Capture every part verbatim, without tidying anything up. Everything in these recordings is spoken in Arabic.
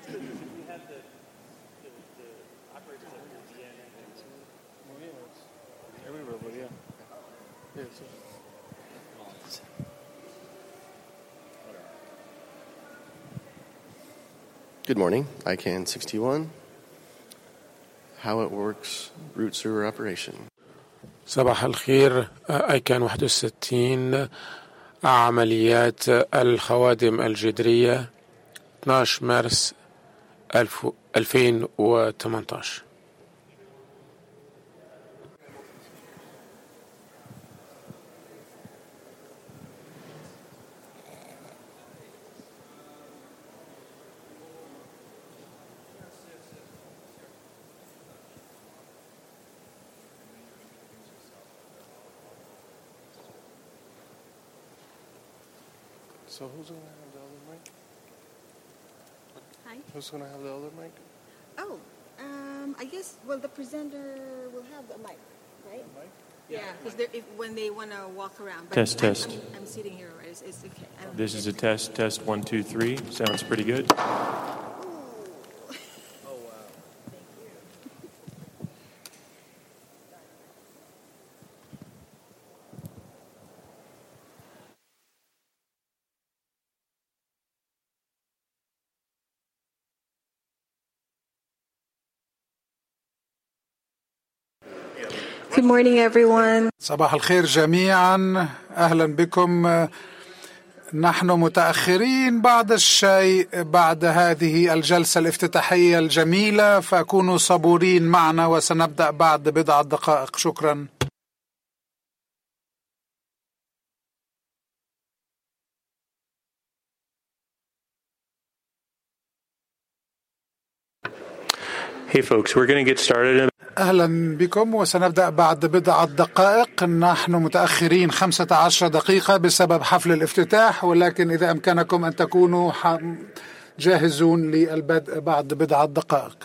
Good morning, I CAN sixty-one. How it works, root sewer operation. صباح الخير، I CAN واحد وستين. عمليات الخوادم الجدرية اثني عشر مارس ألفين وثمانية عشر. So who's going to have the other mic? Hi. Who's going to have the other mic? Oh, um, I guess, well, the presenter will have the mic, right? The mic? Yeah, because when they want to walk around. But test, I'm, test. I'm, I'm sitting here, right? It's, it's okay. I don't This is a test, test one, two, three. Sounds pretty good. Good morning, everyone. صباح الخير جميعا، أهلا بكم. نحن متأخرين بعض الشيء بعد هذه الجلسة الافتتاحية الجميلة، فكونوا صبورين معنا وسنبدأ بعد بضع دقائق. شكرا. Hey folks, we're going to get started. أهلا بكم وسنبدأ بعد بضع دقائق. نحن متأخرين خمسة عشر دقيقة بسبب حفل الافتتاح، ولكن إذا أمكنكم أن تكونوا جاهزون للبدء بعد بضع دقائق.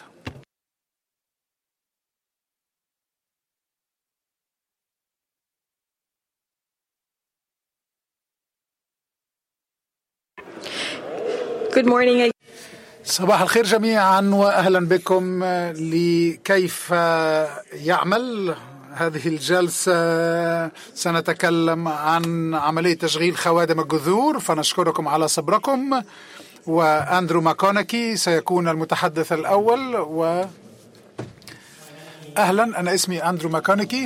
Good morning. صباح الخير جميعا وأهلا بكم. لكيف يعمل هذه الجلسة سنتكلم عن عملية تشغيل خوادم الجذور، فنشكركم على صبركم. وأندرو ماكونيكي سيكون المتحدث الأول. وأهلا، أنا اسمي أندرو ماكونيكي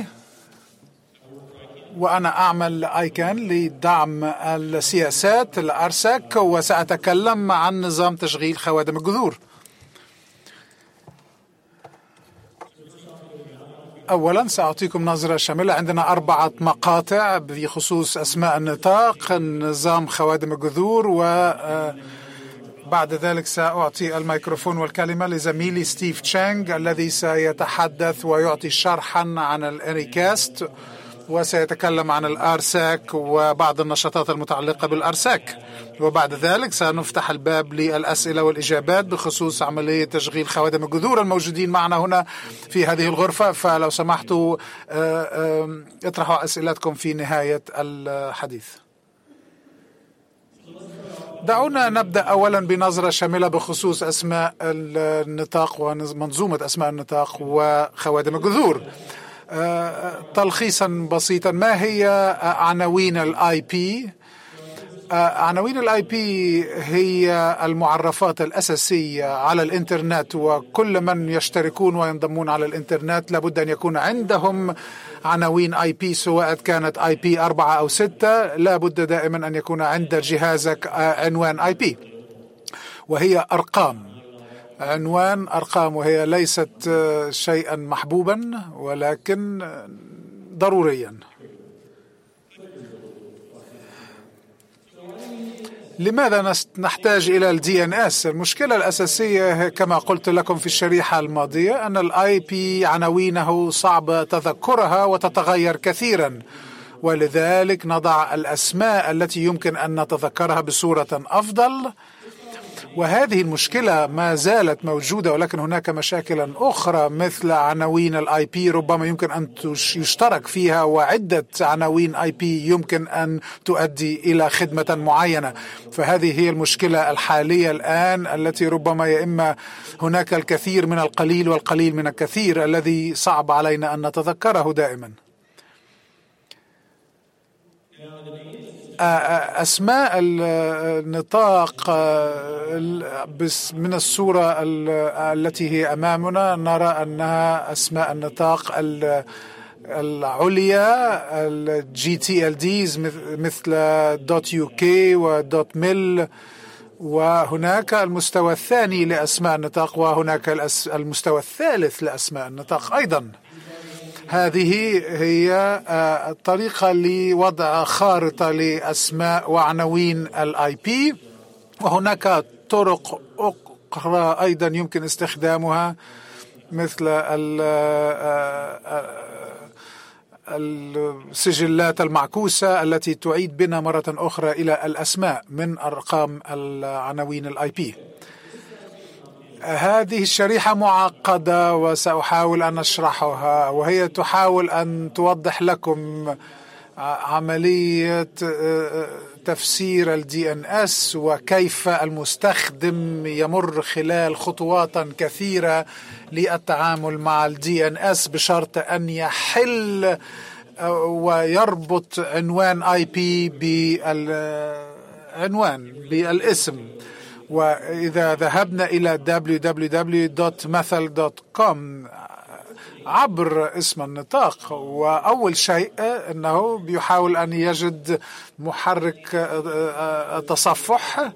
وأنا أعمل آي كان لدعم السياسات الأرسك، وسأتكلم عن نظام تشغيل خوادم الجذور. أولا سأعطيكم نظرة شاملة. عندنا أربعة مقاطع بخصوص أسماء النطاق، نظام خوادم الجذور، وبعد ذلك سأعطي الميكروفون والكلمة لزميلي ستيف تشانغ الذي سيتحدث ويعطي شرحا عن الإنريكاست، وسيتكلم عن الأرساك وبعض النشاطات المتعلقة بالأرساك. وبعد ذلك سنفتح الباب للأسئلة والإجابات بخصوص عملية تشغيل خوادم الجذور الموجودين معنا هنا في هذه الغرفة. فلو سمحتوا اطرحوا أسئلتكم في نهاية الحديث. دعونا نبدأ أولا بنظرة شاملة بخصوص أسماء النطاق ومنظومة أسماء النطاق وخوادم الجذور. تلخيصا بسيطا، ما هي عناوين الاي بي؟ عناوين الاي بي هي المعرفات الأساسية على الإنترنت، وكل من يشتركون وينضمون على الإنترنت لابد أن يكون عندهم عناوين اي بي، سواء كانت اي بي أربعة أو ستة. لابد دائما أن يكون عند جهازك عنوان اي بي، وهي أرقام، عنوان أرقام، وهي ليست شيئا محبوبا ولكن ضروريا. لماذا نحتاج إلى ال دي إن إس؟ المشكلة الأساسية كما قلت لكم في الشريحة الماضية أن الاي بي عناوينه صعب تذكرها وتتغير كثيرا، ولذلك نضع الأسماء التي يمكن أن نتذكرها بصورة أفضل. وهذه المشكلة ما زالت موجودة، ولكن هناك مشاكل أخرى مثل عناوين الاي بي ربما يمكن أن يشترك فيها، وعدة عناوين اي بي يمكن أن تؤدي إلى خدمة معينة. فهذه هي المشكلة الحالية الآن، التي ربما يا إما هناك الكثير من القليل والقليل من الكثير الذي صعب علينا أن نتذكره دائما. أسماء النطاق من الصورة التي هي أمامنا نرى أنها أسماء النطاق العليا الجي تي ال ديز مثل دوت يو كي ودوت ميل، وهناك المستوى الثاني لأسماء النطاق، وهناك المستوى الثالث لأسماء النطاق أيضا. هذه هي الطريقة لوضع خارطة لأسماء وعناوين الاي بي، وهناك طرق أخرى أيضا يمكن استخدامها مثل السجلات المعكوسة التي تعيد بنا مرة أخرى إلى الأسماء من أرقام العناوين الاي بي. هذه الشريحة معقدة وسأحاول أن أشرحها، وهي تحاول أن توضح لكم عملية تفسير ال دي إن إس وكيف المستخدم يمر خلال خطوات كثيرة للتعامل مع ال دي إن إس بشرط أن يحل ويربط عنوان آي بي بالعنوان بالاسم. وإذا ذهبنا إلى دبليو دبليو دبليو دوت مثل دوت كوم عبر اسم النطاق، وأول شيء أنه بيحاول أن يجد محرك تصفح،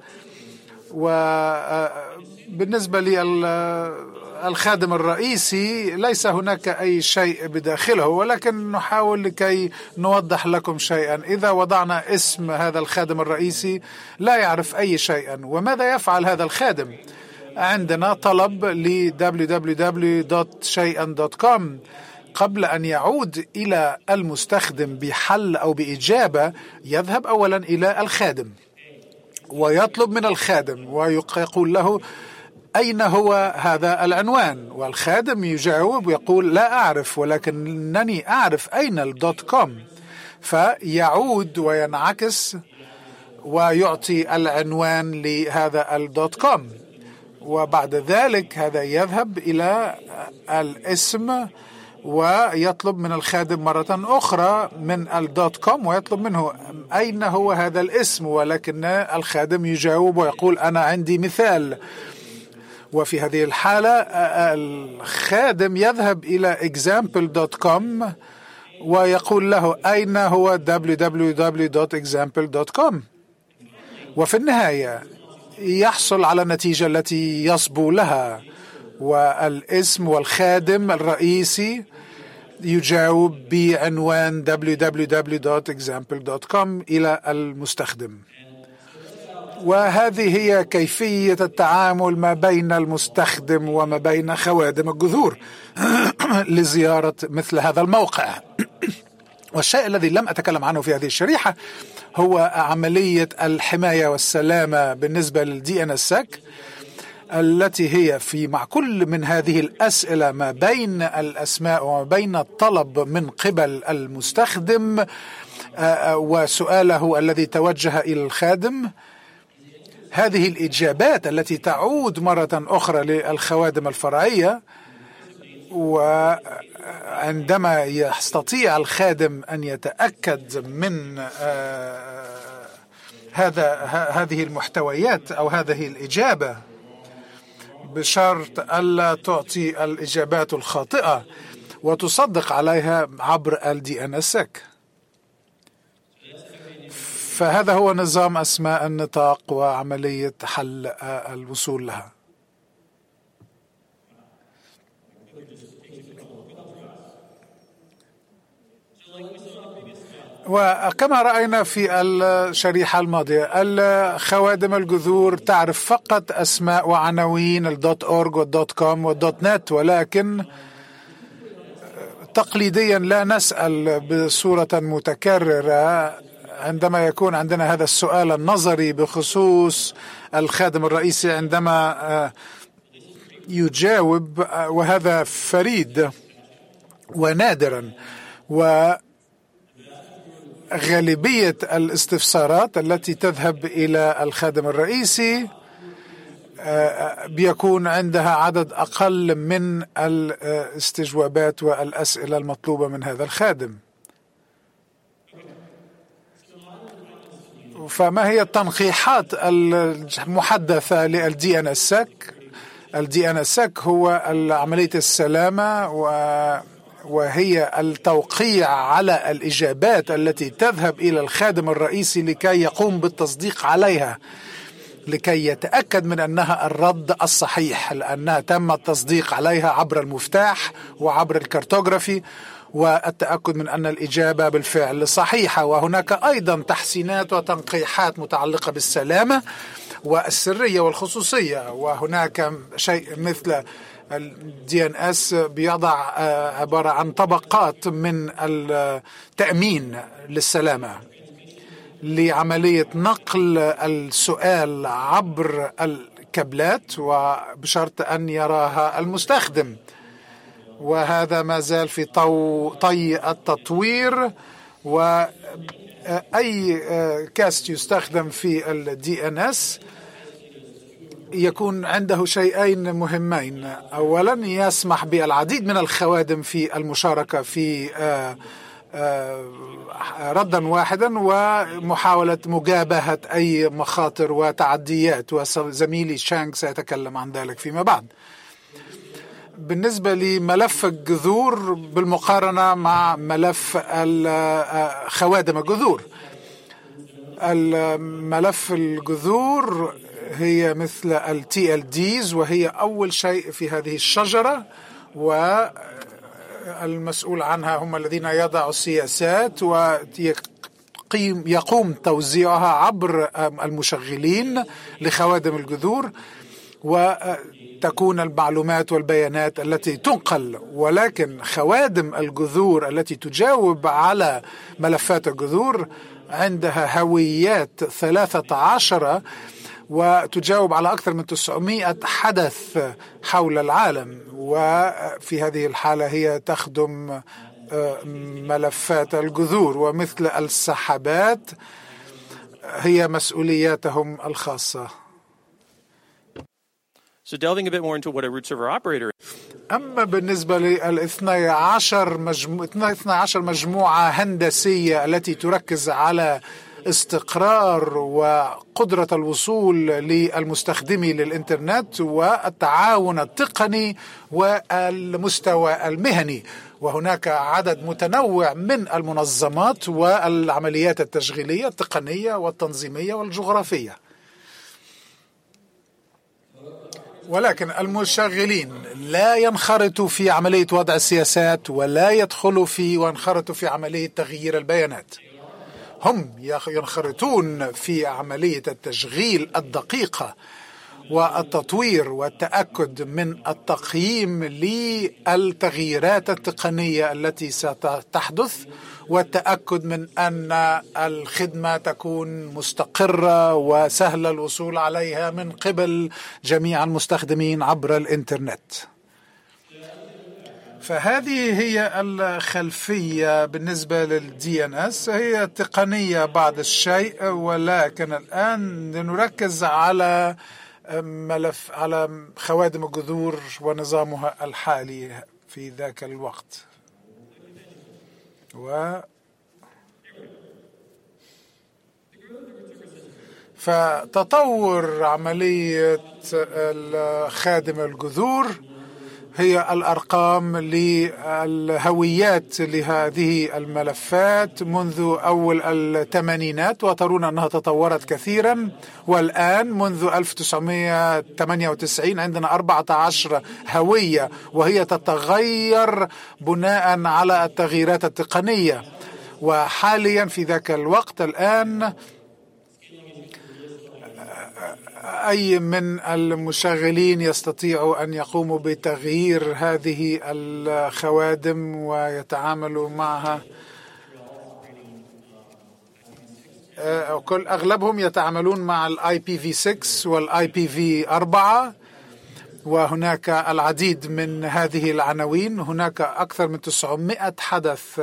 وبالنسبة للخادم الرئيسي ليس هناك أي شيء بداخله، ولكن نحاول لكي نوضح لكم شيئا. إذا وضعنا اسم هذا الخادم الرئيسي لا يعرف أي شيئا، وماذا يفعل هذا الخادم؟ عندنا طلب ل دبليو دبليو دبليو دوت شيئا دوت كوم. قبل أن يعود إلى المستخدم بحل أو بإجابة يذهب أولا إلى الخادم ويطلب من الخادم ويقول له أين هو هذا العنوان، والخادم يجاوب ويقول لا أعرف، ولكنني أعرف أين الدوت كوم. فيعود وينعكس ويعطي العنوان لهذا الدوت كوم، وبعد ذلك هذا يذهب إلى الاسم ويطلب من الخادم مرة أخرى من الدوت كوم ويطلب منه أين هو هذا الاسم، ولكن الخادم يجاوب ويقول أنا عندي مثال. وفي هذه الحالة الخادم يذهب إلى example دوت كوم ويقول له أين هو دبليو دبليو دبليو دوت example دوت كوم، وفي النهاية يحصل على النتيجة التي يصبو لها، والاسم والخادم الرئيسي يجاوب بعنوان دبليو دبليو دبليو دوت example دوت كوم إلى المستخدم. وهذه هي كيفية التعامل ما بين المستخدم وما بين خوادم الجذور لزيارة مثل هذا الموقع. والشيء الذي لم أتكلم عنه في هذه الشريحة هو عملية الحماية والسلامة بالنسبة للدي إن إس سيك، التي هي في مع كل من هذه الأسئلة ما بين الأسماء وما بين الطلب من قبل المستخدم وسؤاله الذي توجه إلى الخادم. هذه الإجابات التي تعود مرة أخرى للخوادم الفرعية، وعندما يستطيع الخادم أن يتأكد من هذا هذه المحتويات أو هذه الإجابة بشرط ألا تعطي الإجابات الخاطئة وتصدق عليها عبر ال دي إن إس سيك. فهذا هو نظام أسماء النطاق وعملية حل الوصول لها. وكما رأينا في الشريحة الماضية الخوادم الجذور تعرف فقط أسماء وعناوين الدوت أورج والدوت كوم والدوت نت، ولكن تقليديا لا نسأل بصورة متكررة عندما يكون عندنا هذا السؤال النظري بخصوص الخادم الرئيسي عندما يجاوب، وهذا فريد ونادرا، وغالبية الاستفسارات التي تذهب إلى الخادم الرئيسي بيكون عندها عدد أقل من الاستجوابات والأسئلة المطلوبة من هذا الخادم. فما هي التنقيحات المحدثة للدي ان اس سيك؟ الدي ان اس سيك هو عملية السلامة، وهي التوقيع على الإجابات التي تذهب إلى الخادم الرئيسي لكي يقوم بالتصديق عليها، لكي يتأكد من أنها الرد الصحيح، لأنها تم التصديق عليها عبر المفتاح وعبر الكارتوغرافي، والتأكد من أن الإجابة بالفعل صحيحة. وهناك أيضا تحسينات وتنقيحات متعلقة بالسلامة والسرية والخصوصية. وهناك شيء مثل الدي ان اس بيضع عبارة عن طبقات من التأمين للسلامة لعملية نقل السؤال عبر الكابلات وبشرط أن يراها المستخدم، وهذا ما زال في طي التطوير. وأي كاست يستخدم في الدي ان اس يكون عنده شيئين مهمين: أولا يسمح بالعديد من الخوادم في المشاركة في ردا واحدا ومحاولة مجابهة أي مخاطر وتعديات، وزميلي شانغ سيتكلم عن ذلك فيما بعد. بالنسبة لملف الجذور بالمقارنة مع ملف خوادم الجذور، الملف الجذور هي مثل ال تي إل ديز، وهي أول شيء في هذه الشجرة، والمسؤول عنها هم الذين يضعوا السياسات ويقوم توزيعها عبر المشغلين لخوادم الجذور، وتكون المعلومات والبيانات التي تنقل. ولكن خوادم الجذور التي تجاوب على ملفات الجذور عندها هويات ثلاثة عشر وتجاوب على أكثر من تسعمائة حدث حول العالم، وفي هذه الحالة هي تخدم ملفات الجذور. ومثل السحابات هي مسؤولياتهم الخاصة. So delving a bit more into what a root server operator is. أما بالنسبة للاثني عشر مجمو... اثني عشر مجموعة هندسية التي تركز على استقرار وقدرة الوصول للمستخدمين للإنترنت والتعاون التقني والمستوى المهني، وهناك عدد متنوع من المنظمات والعمليات التشغيلية التقنية والتنظيمية والجغرافية. ولكن المشغلين لا ينخرطوا في عملية وضع السياسات ولا يدخلوا في وينخرطوا في عملية تغيير البيانات، هم ينخرطون في عملية التشغيل الدقيقة والتطوير والتأكد من التقييم للتغييرات التقنية التي ستحدث، والتأكد من أن الخدمة تكون مستقرة وسهل الوصول عليها من قبل جميع المستخدمين عبر الإنترنت. فهذه هي الخلفية بالنسبة للدي ان اس، هي تقنية بعض الشيء، ولكن الآن نركز على ملف على خوادم الجذور ونظامها الحالي في ذاك الوقت. و فتطور عملية خادم الجذور هي الأرقام للهويات لهذه الملفات منذ أول الثمانينات، وترون أنها تطورت كثيرا. والآن منذ ألف وتسعمائة وثمانية وتسعين عندنا أربعة عشر هوية، وهي تتغير بناء على التغييرات التقنية. وحاليا في ذاك الوقت الآن أي من المشغلين يستطيعوا أن يقوموا بتغيير هذه الخوادم ويتعاملوا معها. كل أغلبهم يتعاملون مع الاي بي في ستة والاي بي في أربعة، وهناك العديد من هذه العناوين. هناك أكثر من تسعمائة حدث.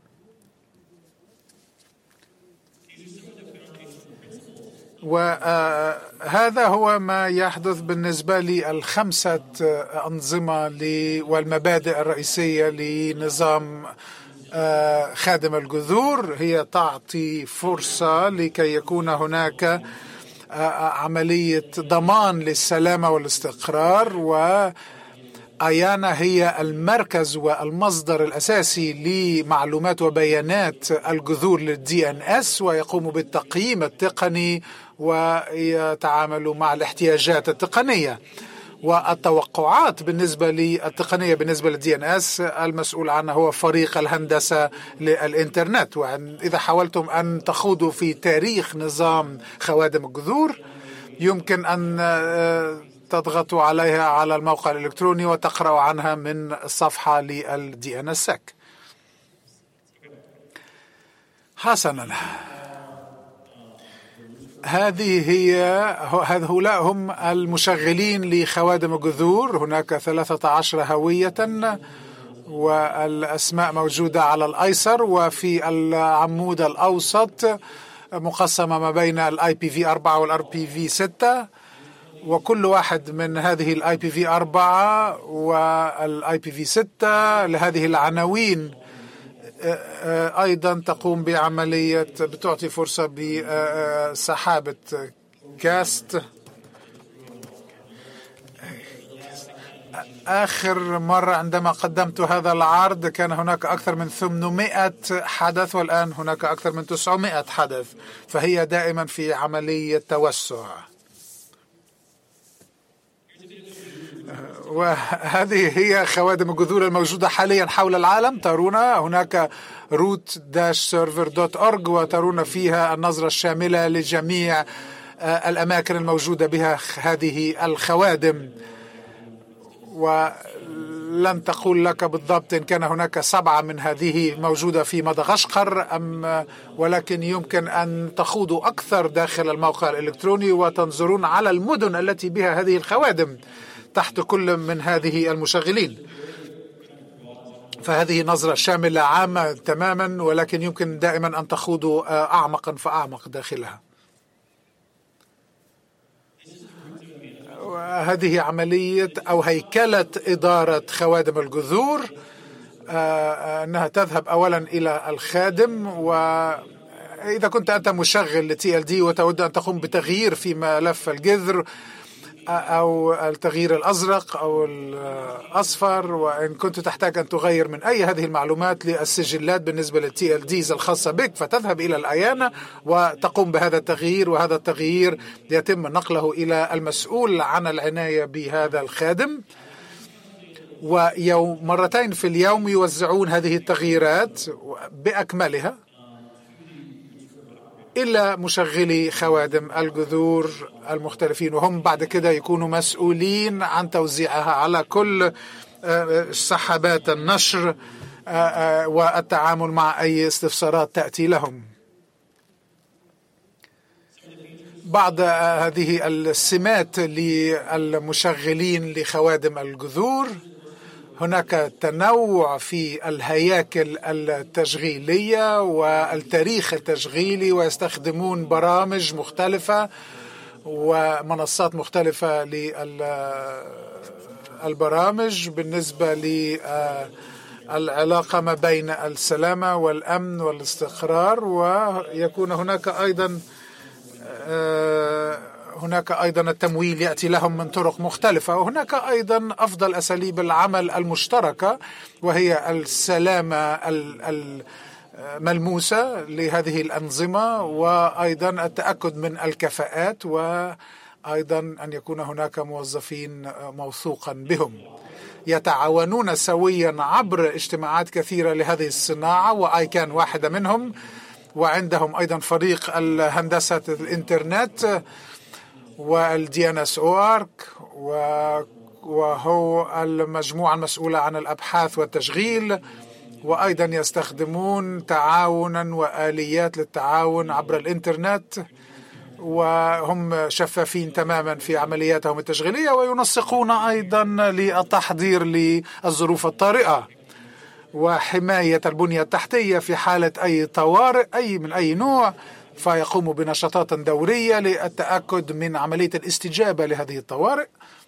وهذا هو ما يحدث بالنسبة للخمسة أنظمة والمبادئ الرئيسية لنظام خادم الجذور. هي تعطي فرصة لكي يكون هناك عملية ضمان للسلامة والاستقرار، وأيانا هي المركز والمصدر الأساسي لمعلومات وبيانات الجذور للدي ان اس، ويقوم بالتقييم التقني ويتعامل مع الاحتياجات التقنية والتوقعات بالنسبة للتقنية. بالنسبة للدي ان اس المسؤول عنه هو فريق الهندسة للإنترنت. وإذا حاولتم أن تخوضوا في تاريخ نظام خوادم الجذور يمكن أن تضغطوا عليها على الموقع الإلكتروني وتقرأوا عنها من الصفحة للدي ان اس. حسنا، هذه هي هؤلاء هم المشغلين لخوادم الجذور. هناك ثلاثة عشر هوية، والأسماء موجودة على الأيسر، وفي العمود الأوسط مقسمة ما بين الاي بي في أربعة والار بي في ستة، وكل واحد من هذه الاي بي في أربعة والاي بي في ستة لهذه العناوين أيضا تقوم بعملية بتعطي فرصة بسحابة كاست. آخر مرة عندما قدمت هذا العرض كان هناك أكثر من ثمانمائة حدث، والآن هناك أكثر من تسعمائة حدث، فهي دائما في عملية توسع. وهذه هي خوادم الجذور الموجودة حاليا حول العالم. ترون هناك روت داش سيرفر دوت أورج، وترون فيها النظرة الشاملة لجميع الأماكن الموجودة بها هذه الخوادم. ولن تقول لك بالضبط إن كان هناك سبعة من هذه موجودة في مدغشقر أم، ولكن يمكن أن تخوضوا أكثر داخل الموقع الإلكتروني وتنظرون على المدن التي بها هذه الخوادم تحت كل من هذه المشغلين. فهذه نظرة شاملة عامة تماما، ولكن يمكن دائما أن تخوضوا أعمقا فأعمق داخلها. وهذه عملية أو هيكلة إدارة خوادم الجذور، أنها تذهب أولا إلى الخادم. وإذا كنت أنت مشغل لتي ال دي وتود أن تقوم بتغيير في ملف الجذر أو التغيير الأزرق أو الأصفر، وإن كنت تحتاج أن تغير من أي هذه المعلومات للسجلات بالنسبة للتي ال ديز الخاصة بك، فتذهب إلى الأيانة وتقوم بهذا التغيير. وهذا التغيير يتم نقله إلى المسؤول عن العناية بهذا الخادم، ويوم مرتين في اليوم يوزعون هذه التغييرات بأكملها إلا مشغلي خوادم الجذور المختلفين، وهم بعد كده يكونوا مسؤولين عن توزيعها على كل سحابات النشر والتعامل مع أي استفسارات تأتي لهم. بعض هذه السمات للمشغلين لخوادم الجذور: هناك تنوع في الهياكل التشغيلية والتاريخ التشغيلي، ويستخدمون برامج مختلفة ومنصات مختلفة للبرامج بالنسبة للعلاقة ما بين السلامة والأمن والاستقرار. ويكون هناك أيضا هناك أيضا التمويل يأتي لهم من طرق مختلفة. وهناك أيضا أفضل أساليب العمل المشتركة، وهي السلامة الملموسة لهذه الأنظمة، وأيضا التأكد من الكفاءات، وأيضا أن يكون هناك موظفين موثوقا بهم يتعاونون سويا عبر اجتماعات كثيرة لهذه الصناعة، وآيكان واحدة منهم. وعندهم أيضا فريق الهندسة الإنترنت والدي ان اس او ارك، وهو المجموعة المسؤولة عن الأبحاث والتشغيل، وأيضا يستخدمون تعاونا وآليات للتعاون عبر الإنترنت، وهم شفافين تماما في عملياتهم التشغيلية، وينسقون أيضا للتحضير للظروف الطارئة وحماية البنية التحتية في حالة أي طوارئ أي من أي نوع، فيقوموا بنشاطات دورية للتأكد من عملية الاستجابة لهذه الطوارئ.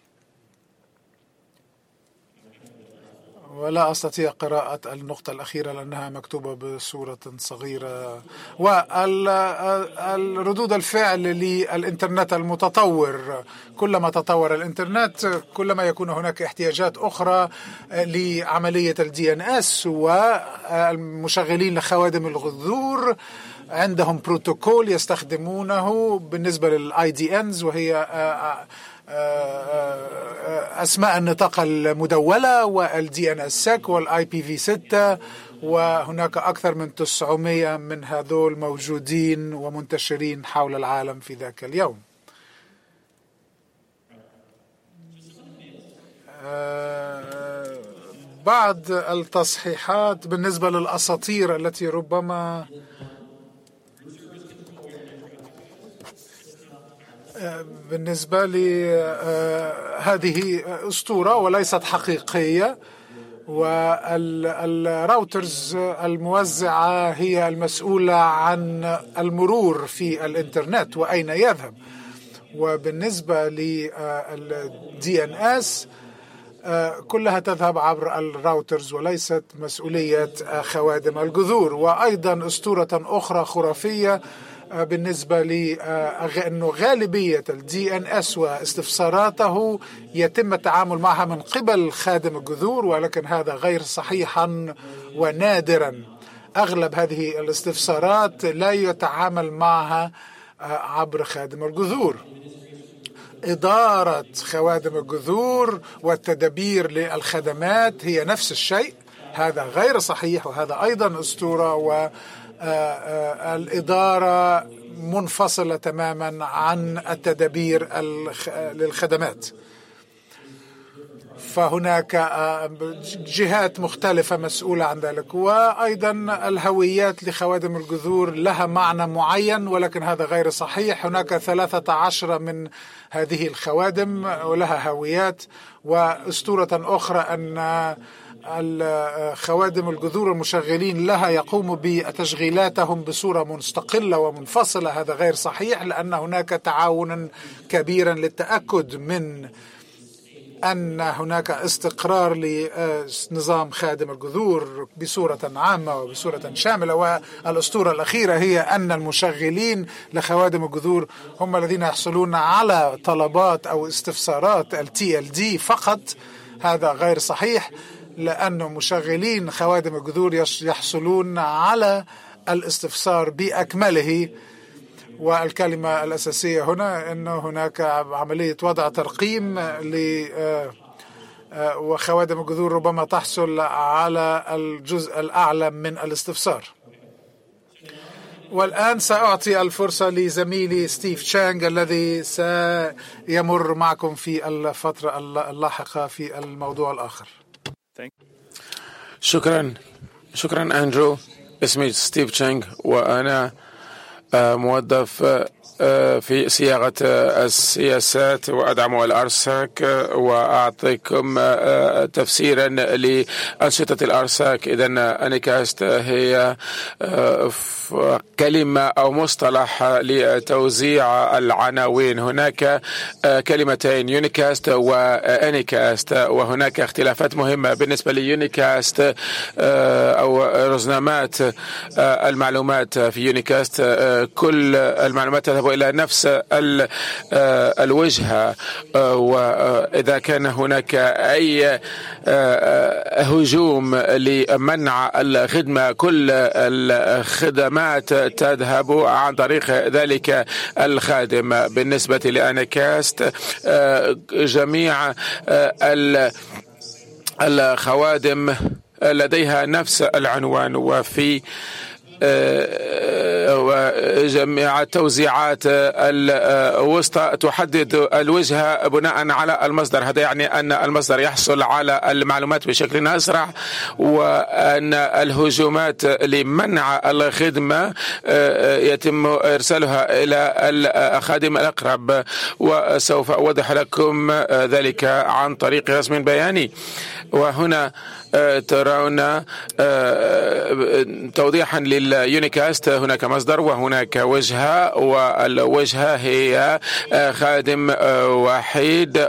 ولا أستطيع قراءة النقطة الأخيرة لأنها مكتوبة بصورة صغيرة. والردود الفعل للإنترنت المتطور، كلما تطور الإنترنت كلما يكون هناك احتياجات أخرى لعملية الدي ان اس، والمشغلين لخوادم الغذور عندهم بروتوكول يستخدمونه بالنسبة للاي دي انز، وهي أسماء النطاق المدولة والدي ان اس سيك والاي بي في ستة، وهناك أكثر من تسعمائة من هذول موجودين ومنتشرين حول العالم في ذاك اليوم. بعض التصحيحات بالنسبة للأساطير التي ربما بالنسبة لي هذه أسطورة وليست حقيقية، والراوترز الموزعة هي المسؤولة عن المرور في الإنترنت وأين يذهب. وبالنسبة للدي ان اس كلها تذهب عبر الراوترز وليست مسؤولية خوادم الجذور. وأيضا أسطورة أخرى خرافية بالنسبة لأنه غالبية الدي ان اس واستفساراته يتم التعامل معها من قبل خادم الجذور، ولكن هذا غير صحيحا ونادرا. أغلب هذه الاستفسارات لا يتعامل معها عبر خادم الجذور. إدارة خوادم الجذور والتدبير للخدمات هي نفس الشيء، هذا غير صحيح وهذا أيضا أسطورة. و الإدارة منفصلة تماما عن التدبير للخدمات، فهناك جهات مختلفة مسؤولة عن ذلك. وأيضا الهويات لخوادم الجذور لها معنى معين، ولكن هذا غير صحيح. هناك ثلاثة عشر من هذه الخوادم ولها هويات. وأسطورة أخرى أن الخوادم الجذور المشغلين لها يقوموا بتشغيلاتهم بصورة مستقلة ومنفصلة، هذا غير صحيح، لأن هناك تعاونا كبيرا للتأكد من أن هناك استقرار لنظام خادم الجذور بصورة عامة وبصورة شاملة. والأسطورة الأخيرة هي أن المشغلين لخوادم الجذور هم الذين يحصلون على طلبات أو استفسارات ال تي إل دي فقط، هذا غير صحيح، لأن مشغلين خوادم الجذور يحصلون على الاستفسار بأكمله. والكلمة الأساسية هنا أن هناك عملية وضع ترقيم ل وخوادم الجذور ربما تحصل على الجزء الأعلى من الاستفسار. والآن سأعطي الفرصة لزميلي ستيف تشانغ الذي سيمر معكم في الفترة اللاحقة في الموضوع الآخر. شكرا شكرا أندرو. اسمي ستيف تشانغ وأنا موظف في صياغة السياسات وأدعم الأرساك، وأعطيكم تفسيرا لأنشطة الأرساك. إذن أنيكاست هي كلمة أو مصطلح لتوزيع العناوين. هناك كلمتين يونيكاست وأنيكاست، وهناك اختلافات مهمة بالنسبة ليونيكاست أو رزنامات المعلومات. في يونيكاست كل المعلومات تذهب إلى نفس الوجهة، وإذا كان هناك أي هجوم لمنع الخدمة كل الخدمات تذهب عن طريق ذلك الخادم. بالنسبة لأنيكاست جميع الخوادم لديها نفس العنوان، وفي وجميع التوزيعات الوسطى تحدد الوجهة بناء على المصدر. هذا يعني أن المصدر يحصل على المعلومات بشكل أسرع، وأن الهجومات لمنع الخدمة يتم إرسالها إلى الخادم الأقرب، وسوف أوضح لكم ذلك عن طريق رسم بياني. وهنا ترون توضيحا لليونيكاست. هناك مصدر وهناك وجهة، والوجهة هي خادم وحيد،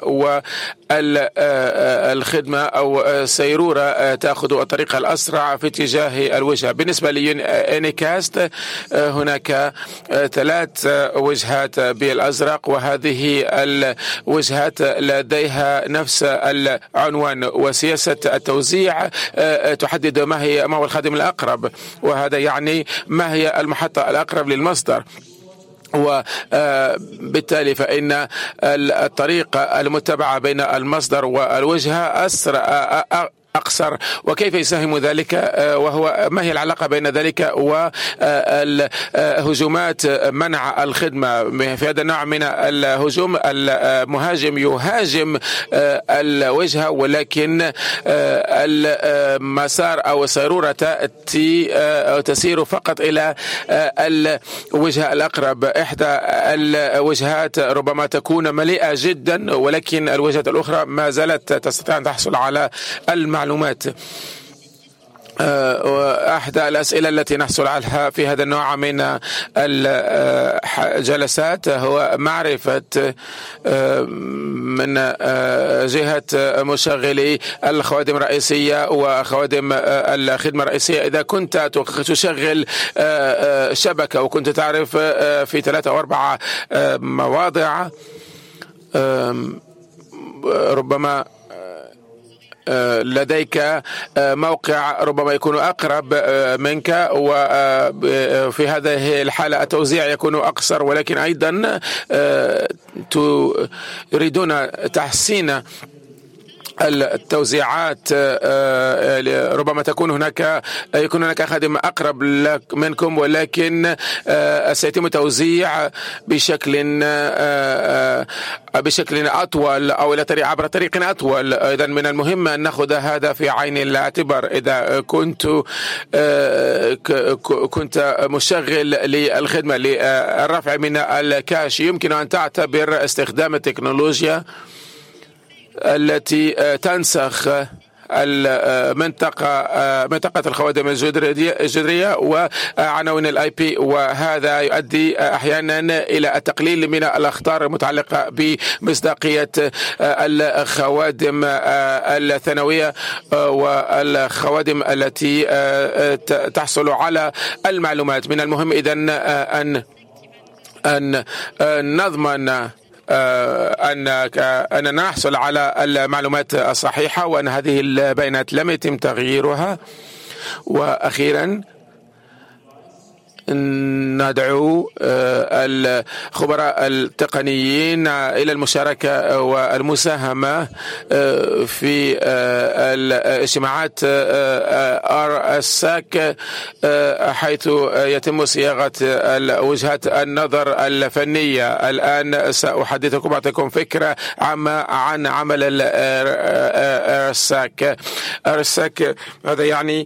والخدمة أو سيرورة تأخذ الطريق الأسرع في اتجاه الوجهة. بالنسبة ليونيكاست هناك ثلاث وجهات بالأزرق، وهذه الوجهات لديها نفس العنوان، وسياسة التوزيع تحدد ما هي ما هو الخادم الأقرب، وهذا يعني ما هي المحطة الأقرب للمصدر. وبالتالي فإن الطريقة المتبعة بين المصدر والوجهة أسرع أقصر. وكيف يساهم ذلك، وهو ما هي العلاقة بين ذلك والهجومات منع الخدمة؟ في هذا النوع من الهجوم المهاجم يهاجم الوجهة، ولكن المسار أو السيرورة تأتي تسير فقط إلى الوجهة الأقرب. إحدى الوجهات ربما تكون مليئة جدا، ولكن الوجهة الأخرى ما زالت تستطيع أن تحصل على المعلومات. وأحدى الأسئلة التي نحصل عليها في هذا النوع من الجلسات هو معرفة من جهة مشغلي الخوادم الرئيسية وخوادم الخدمة الرئيسية، إذا كنت تشغل شبكة وكنت تعرف في ثلاثة أو أربعة مواضع، ربما لديك موقع ربما يكون أقرب منك، وفي هذه الحالة التوزيع يكون أقصر، ولكن أيضا تريدون تحسين التوزيعات. ربما تكون هناك يكون هناك خادم أقرب لك منكم، ولكن سيتم توزيع بشكل بشكل أطول أو إلى طريق عبر طريق أطول. إذا من المهم أن نأخذ هذا في عين الاعتبار. إذا كنت كنت مشغل للخدمة للرفع من الكاش، يمكن أن تعتبر استخدام التكنولوجيا التي تنسخ المنطقة منطقة الخوادم الجذرية وعناوين الاي بي، وهذا يؤدي احيانا الى التقليل من الاخطار المتعلقة بمصداقية الخوادم الثانوية والخوادم التي تحصل على المعلومات. من المهم إذن أن أن نضمن أن أن نحصل على المعلومات الصحيحة، وأن هذه البيانات لم يتم تغييرها. وأخيرا ندعو الخبراء التقنيين إلى المشاركة والمساهمة في الاجتماعات آر إس-ساك، حيث يتم صياغة وجهات النظر الفنية. الآن سأحدثكم أعطيكم فكرة عامة عن عمل آر إس-ساك. آر إس-ساك هذا يعني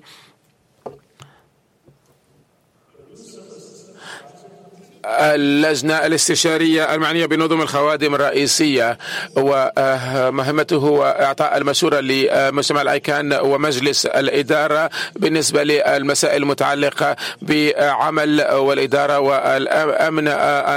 اللجنة الاستشارية المعنية بنظم الخوادم الرئيسية، ومهمته هو إعطاء المشورة لمجتمع الأيكان ومجلس الإدارة بالنسبة للمسائل المتعلقة بعمل والإدارة والأمن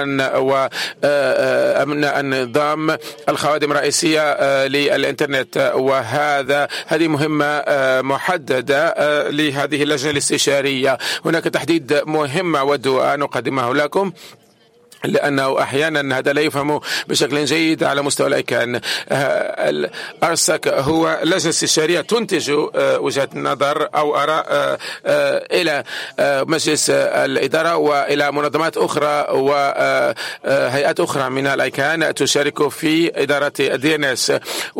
وأمن النظام الخوادم الرئيسية للإنترنت. وهذا هذه مهمة محددة لهذه اللجنة الاستشارية. هناك تحديد مهمة أود أن أقدمه لكم. لأنه أحيانا هذا لا يفهم بشكل جيد على مستوى الأيكان. الأرسك هو لجنة استشارية تنتج وجهة نظر أو آراء إلى مجلس الإدارة وإلى منظمات أخرى وهيئات أخرى من الأيكان تشارك في إدارة الدي إن إس،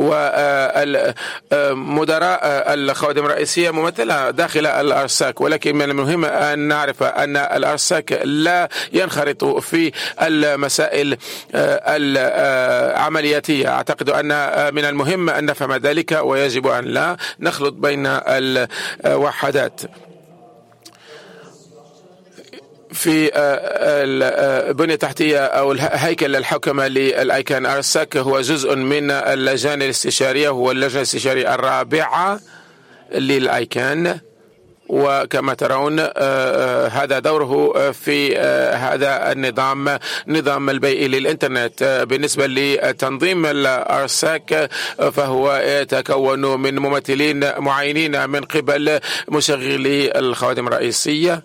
والمدراء الخوادم الرئيسية ممثلة داخل الأرسك. ولكن من المهم أن نعرف أن الأرسك لا ينخرط في المسائل العملياتية. أعتقد أن من المهم أن نفهم ذلك، ويجب أن لا نخلط بين الوحدات. في البنية التحتية أو الهيكل الحوكمة للأيكان أرسك هو جزء من اللجان الاستشارية، هو اللجنة الاستشارية الرابعة للأيكان، وكما ترون هذا دوره في هذا النظام، نظام البيئي للإنترنت. بالنسبة لتنظيم الأرسك فهو يتكون من ممثلين معينين من قبل مشغلي الخوادم الرئيسية،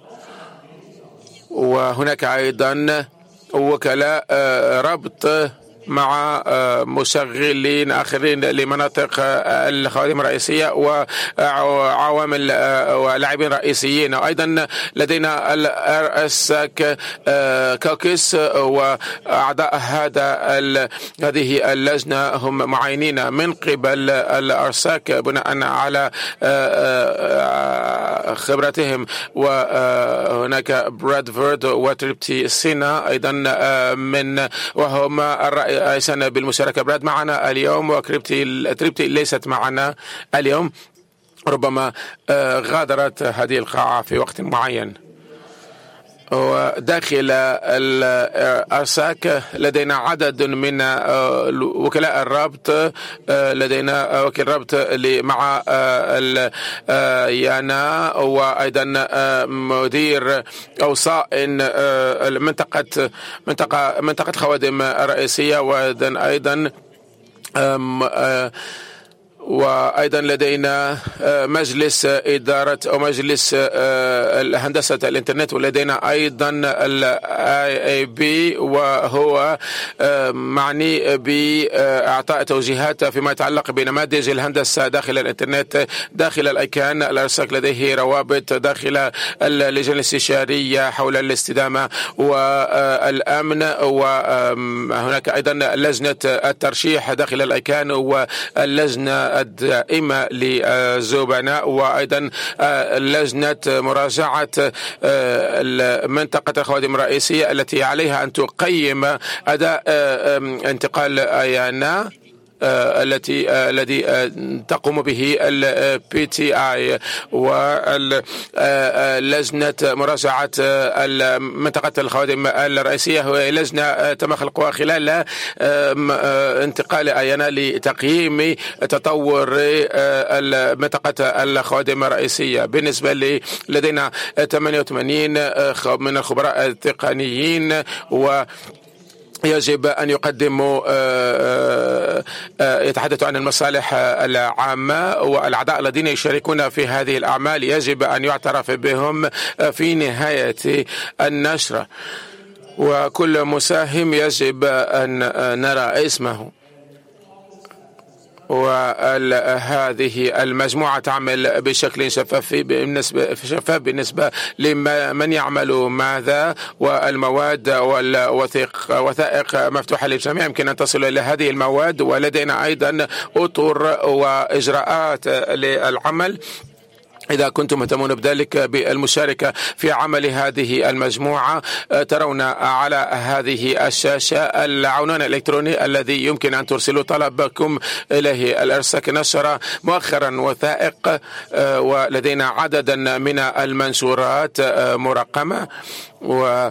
وهناك أيضا وكلاء ربط مع مشغلين آخرين لمناطق الخوادم الرئيسية وعوامل ولاعبين رئيسيين. أيضا لدينا الأرسك كوكس، وأعضاء هذا هذه اللجنة هم معينين من قبل الأرسك بناء على خبرتهم. وهناك برادفورد وتريبتي سينا أيضا من وهم الرئيس أيسن بالمشاركة. براد معنا اليوم، وكريبتي تريبتي ليست معنا اليوم، ربما غادرت هذه القاعة في وقت معين. وداخل الأرساك لدينا عدد من وكلاء الربط، لدينا وكيل ربط مع يانا، وأيضا مدير أو صائن منطقة منطقة منطقة الخوادم الرئيسية، وأيضا أيضا وأيضا لدينا مجلس إدارة أو مجلس هندسة الإنترنت، ولدينا أيضا ال آي إيه بي وهو معني بإعطاء توجيهات فيما يتعلق بنماذج الهندسة داخل الإنترنت داخل الأيكان. الأرسك لديه روابط داخل اللجنة الاستشارية حول الاستدامة والأمن، وهناك أيضا لجنة الترشيح داخل الأيكان واللجنة الدائمة للزبناء، وأيضا لجنة مراجعة منطقة الخوادم الرئيسية التي عليها أن تقيم أداء انتقال أيانا التي الذي تقوم به البي تي اي، ولجنة مراجعة منطقة الخوادم الرئيسية هي لجنة تم خلقها خلال انتقال أيانا لتقييم تطور منطقة الخوادم الرئيسية. بالنسبة لي لدينا ثمانية وثمانين من الخبراء التقنيين، و يجب أن يقدموا يتحدثوا عن المصالح العامة، والأعضاء الذين يشاركون في هذه الأعمال يجب أن يعترف بهم في نهاية النشرة، وكل مساهم يجب أن نرى اسمه. وهذه المجموعة تعمل بشكل شفاف بالنسبة شفاف بالنسبة لمن يعمل ماذا، والمواد والوثائق مفتوحة للجميع، يمكن أن تصل إلى هذه المواد. ولدينا أيضا أطر وإجراءات للعمل إذا كنتم مهتمون بذلك بالمشاركة في عمل هذه المجموعة. ترون على هذه الشاشة العنوان الإلكتروني الذي يمكن أن ترسلوا طلبكم إليه. الأرسك نشر مؤخرا وثائق، ولدينا عددا من المنشورات مرقمة، و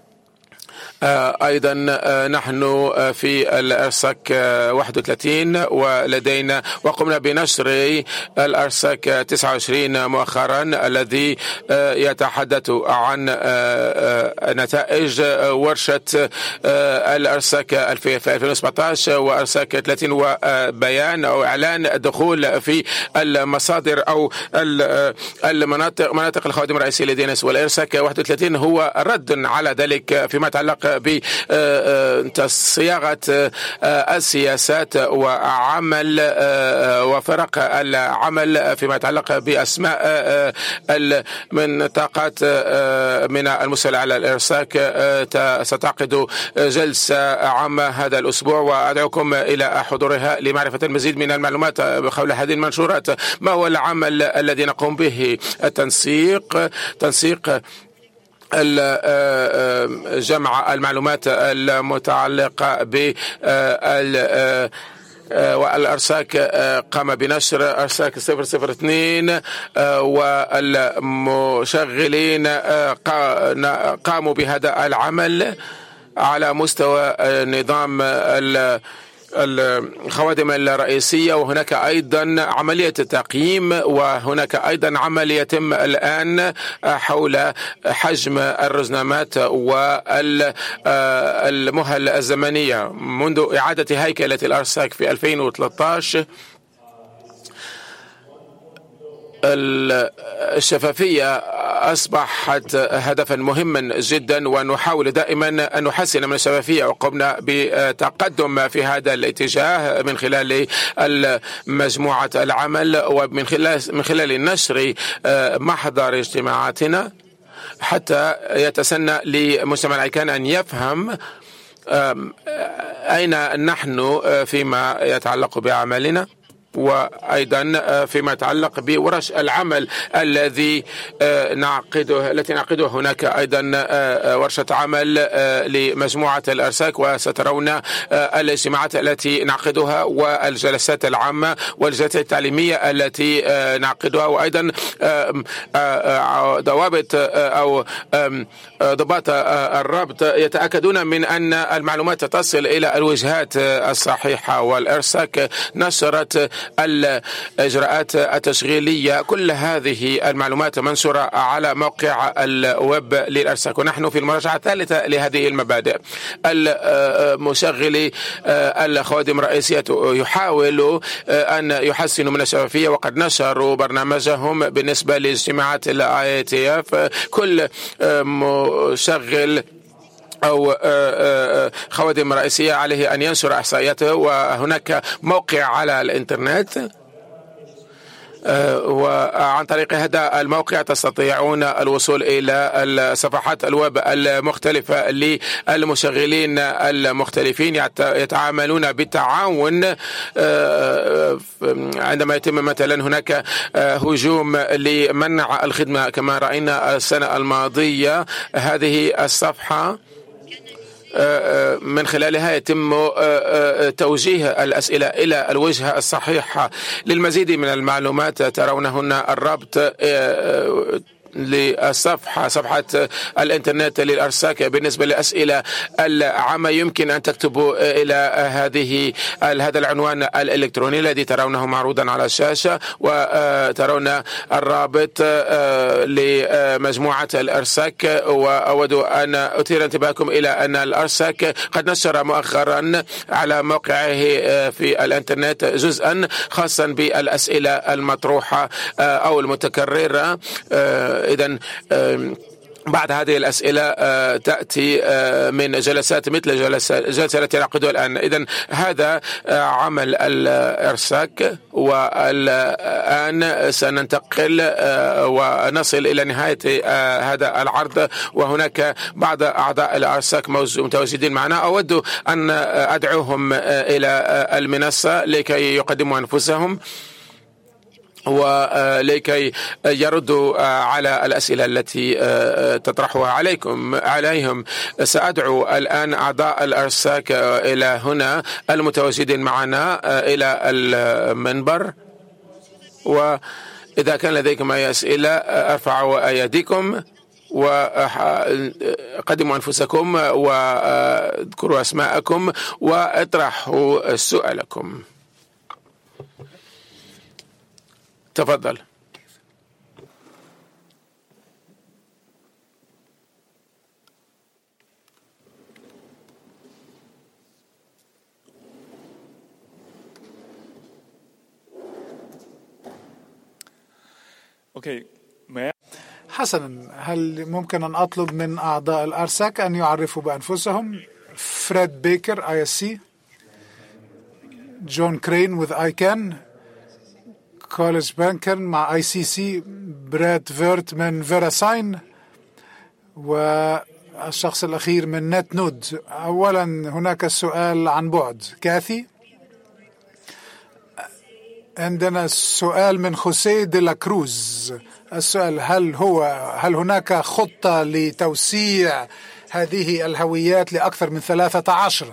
أيضا نحن في الأرسك واحد وثلاثين، ولدينا وقمنا بنشر الأرسك تسعة وعشرين مؤخرا الذي يتحدث عن نتائج ورشة الأرسك في ألفين وسبعة عشر وأرسك ثلاثين، وبيان أو إعلان الدخول في المصادر أو المناطق مناطق الخوادم الرئيسية لدينس. والأرسك واحد وثلاثين هو رد على ذلك فيما يتعلق تتعلق بصياغة السياسات وعمل وفرق العمل فيما يتعلق بأسماء المنطقات من المسؤولة على الإرساك. ستعقد جلسة عامة هذا الأسبوع وأدعوكم إلى حضورها لمعرفة المزيد من المعلومات حول هذه المنشورات. ما هو العمل الذي نقوم به؟ التنسيق تنسيق جمع المعلومات المتعلقة بال والأرساك. قام بنشر أرساك صفر صفر اثنين والمشغلين قاموا بهذا العمل على مستوى نظام الخوادم الرئيسية، وهناك أيضا عملية تقييم، وهناك أيضا عمل يتم الآن حول حجم الرزنامات والمهل الزمنية. منذ إعادة هيكلة الأرساك في ألفين وثلاثة عشر الشفافية أصبحت هدفا مهما جدا، ونحاول دائما أن نحسن من الشفافية، وقمنا بتقدم في هذا الاتجاه من خلال مجموعة العمل ومن خلال من خلال نشر محضر اجتماعاتنا حتى يتسنى لمجتمع الأيكان أن يفهم أين نحن فيما يتعلق بعملنا، وأيضا فيما يتعلق بورش العمل الذي نعقده التي نعقدها. هناك أيضا ورشة عمل لمجموعة الأرساك، وسترون الاجتماعات التي نعقدها والجلسات العامة والجلسات التعليمية التي نعقدها، وأيضا ضوابط أو ضباط الربط يتأكدون من أن المعلومات تصل إلى الوجهات الصحيحة. والأرساك نشرت الإجراءات التشغيلية. كل هذه المعلومات منشورة على موقع الويب للأرساك، ونحن في المراجعة الثالثة لهذه المبادئ. المشغلي الخوادم الرئيسية يحاولوا أن يحسنوا من الشفافية، وقد نشروا برنامجهم بالنسبة لاجتماعات ال آي تي إف. كل مشغل أو خوادم رئيسية عليه أن ينشر إحصائياته، وهناك موقع على الإنترنت، وعن طريق هذا الموقع تستطيعون الوصول إلى صفحات الويب المختلفة للمشغلين المختلفين. يتعاملون بالتعاون عندما يتم مثلا هناك هجوم لمنع الخدمة كما رأينا السنة الماضية. هذه الصفحة من خلالها يتم توجيه الأسئلة إلى الوجهة الصحيحة. للمزيد من المعلومات ترون هنا الرابط للصفحة صفحة الإنترنت للأرساك. بالنسبة للأسئلة العامة يمكن أن تكتبوا إلى هذه هذا العنوان الإلكتروني الذي ترونه معروضا على الشاشة، وترون الرابط لمجموعة الأرساك. وأود أن أثير انتباهكم إلى أن الأرساك قد نشر مؤخرا على موقعه في الإنترنت جزءا خاصا بالأسئلة المطروحة أو المتكررة. إذن بعد هذه الأسئلة تأتي من جلسات مثل الجلسة التي نعقدها الآن. إذن هذا عمل الإرساك، والآن سننتقل ونصل إلى نهاية هذا العرض، وهناك بعض أعضاء الإرساك متواجدين معنا. أود أن أدعوهم إلى المنصة لكي يقدموا أنفسهم ولكي يردوا على الأسئلة التي تطرحها عليكم عليهم. سأدعو الآن أعضاء الأرساك إلى هنا المتواجدين معنا إلى المنبر، وإذا كان لديكم أي أسئلة ارفعوا أيديكم وقدموا أنفسكم واذكروا أسماءكم واطرحوا سؤالكم. تفضل. Okay. حسنا، هل ممكن أن أطلب من أعضاء الأرسك أن يعرفوا بأنفسهم؟ فريد بيكر آي إس سي، جون كرين with آيكان، كوليج بانكر مع آي سي سي، براد فيرت من فيراساين، والشخص الأخير من نت نود. أولا هناك سؤال عن بعد. كاثي، عندنا سؤال من خوسيه دي لا كروز. السؤال: هل هو هل هناك خطة لتوسيع هذه الهويات لأكثر من ثلاثة عشر؟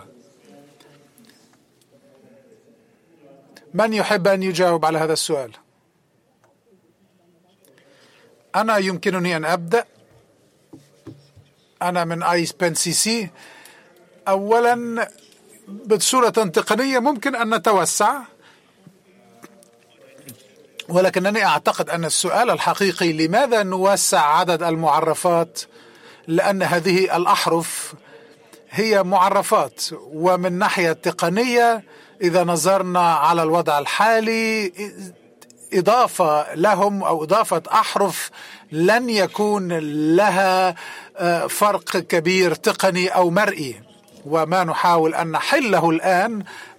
من يحب أن يجاوب على هذا السؤال؟ أنا يمكنني أن أبدأ. أنا من آي بن سي سي. أولا بصورة تقنية ممكن أن نتوسع، ولكنني أعتقد أن السؤال الحقيقي لماذا نوسع عدد المعرفات؟ لأن هذه الأحرف هي معرفات، ومن ناحية تقنية إذا نظرنا على الوضع الحالي إضافة لهم أو إضافة أحرف لن يكون لها فرق كبير تقني أو مرئي، وما نحاول أن نحله الآن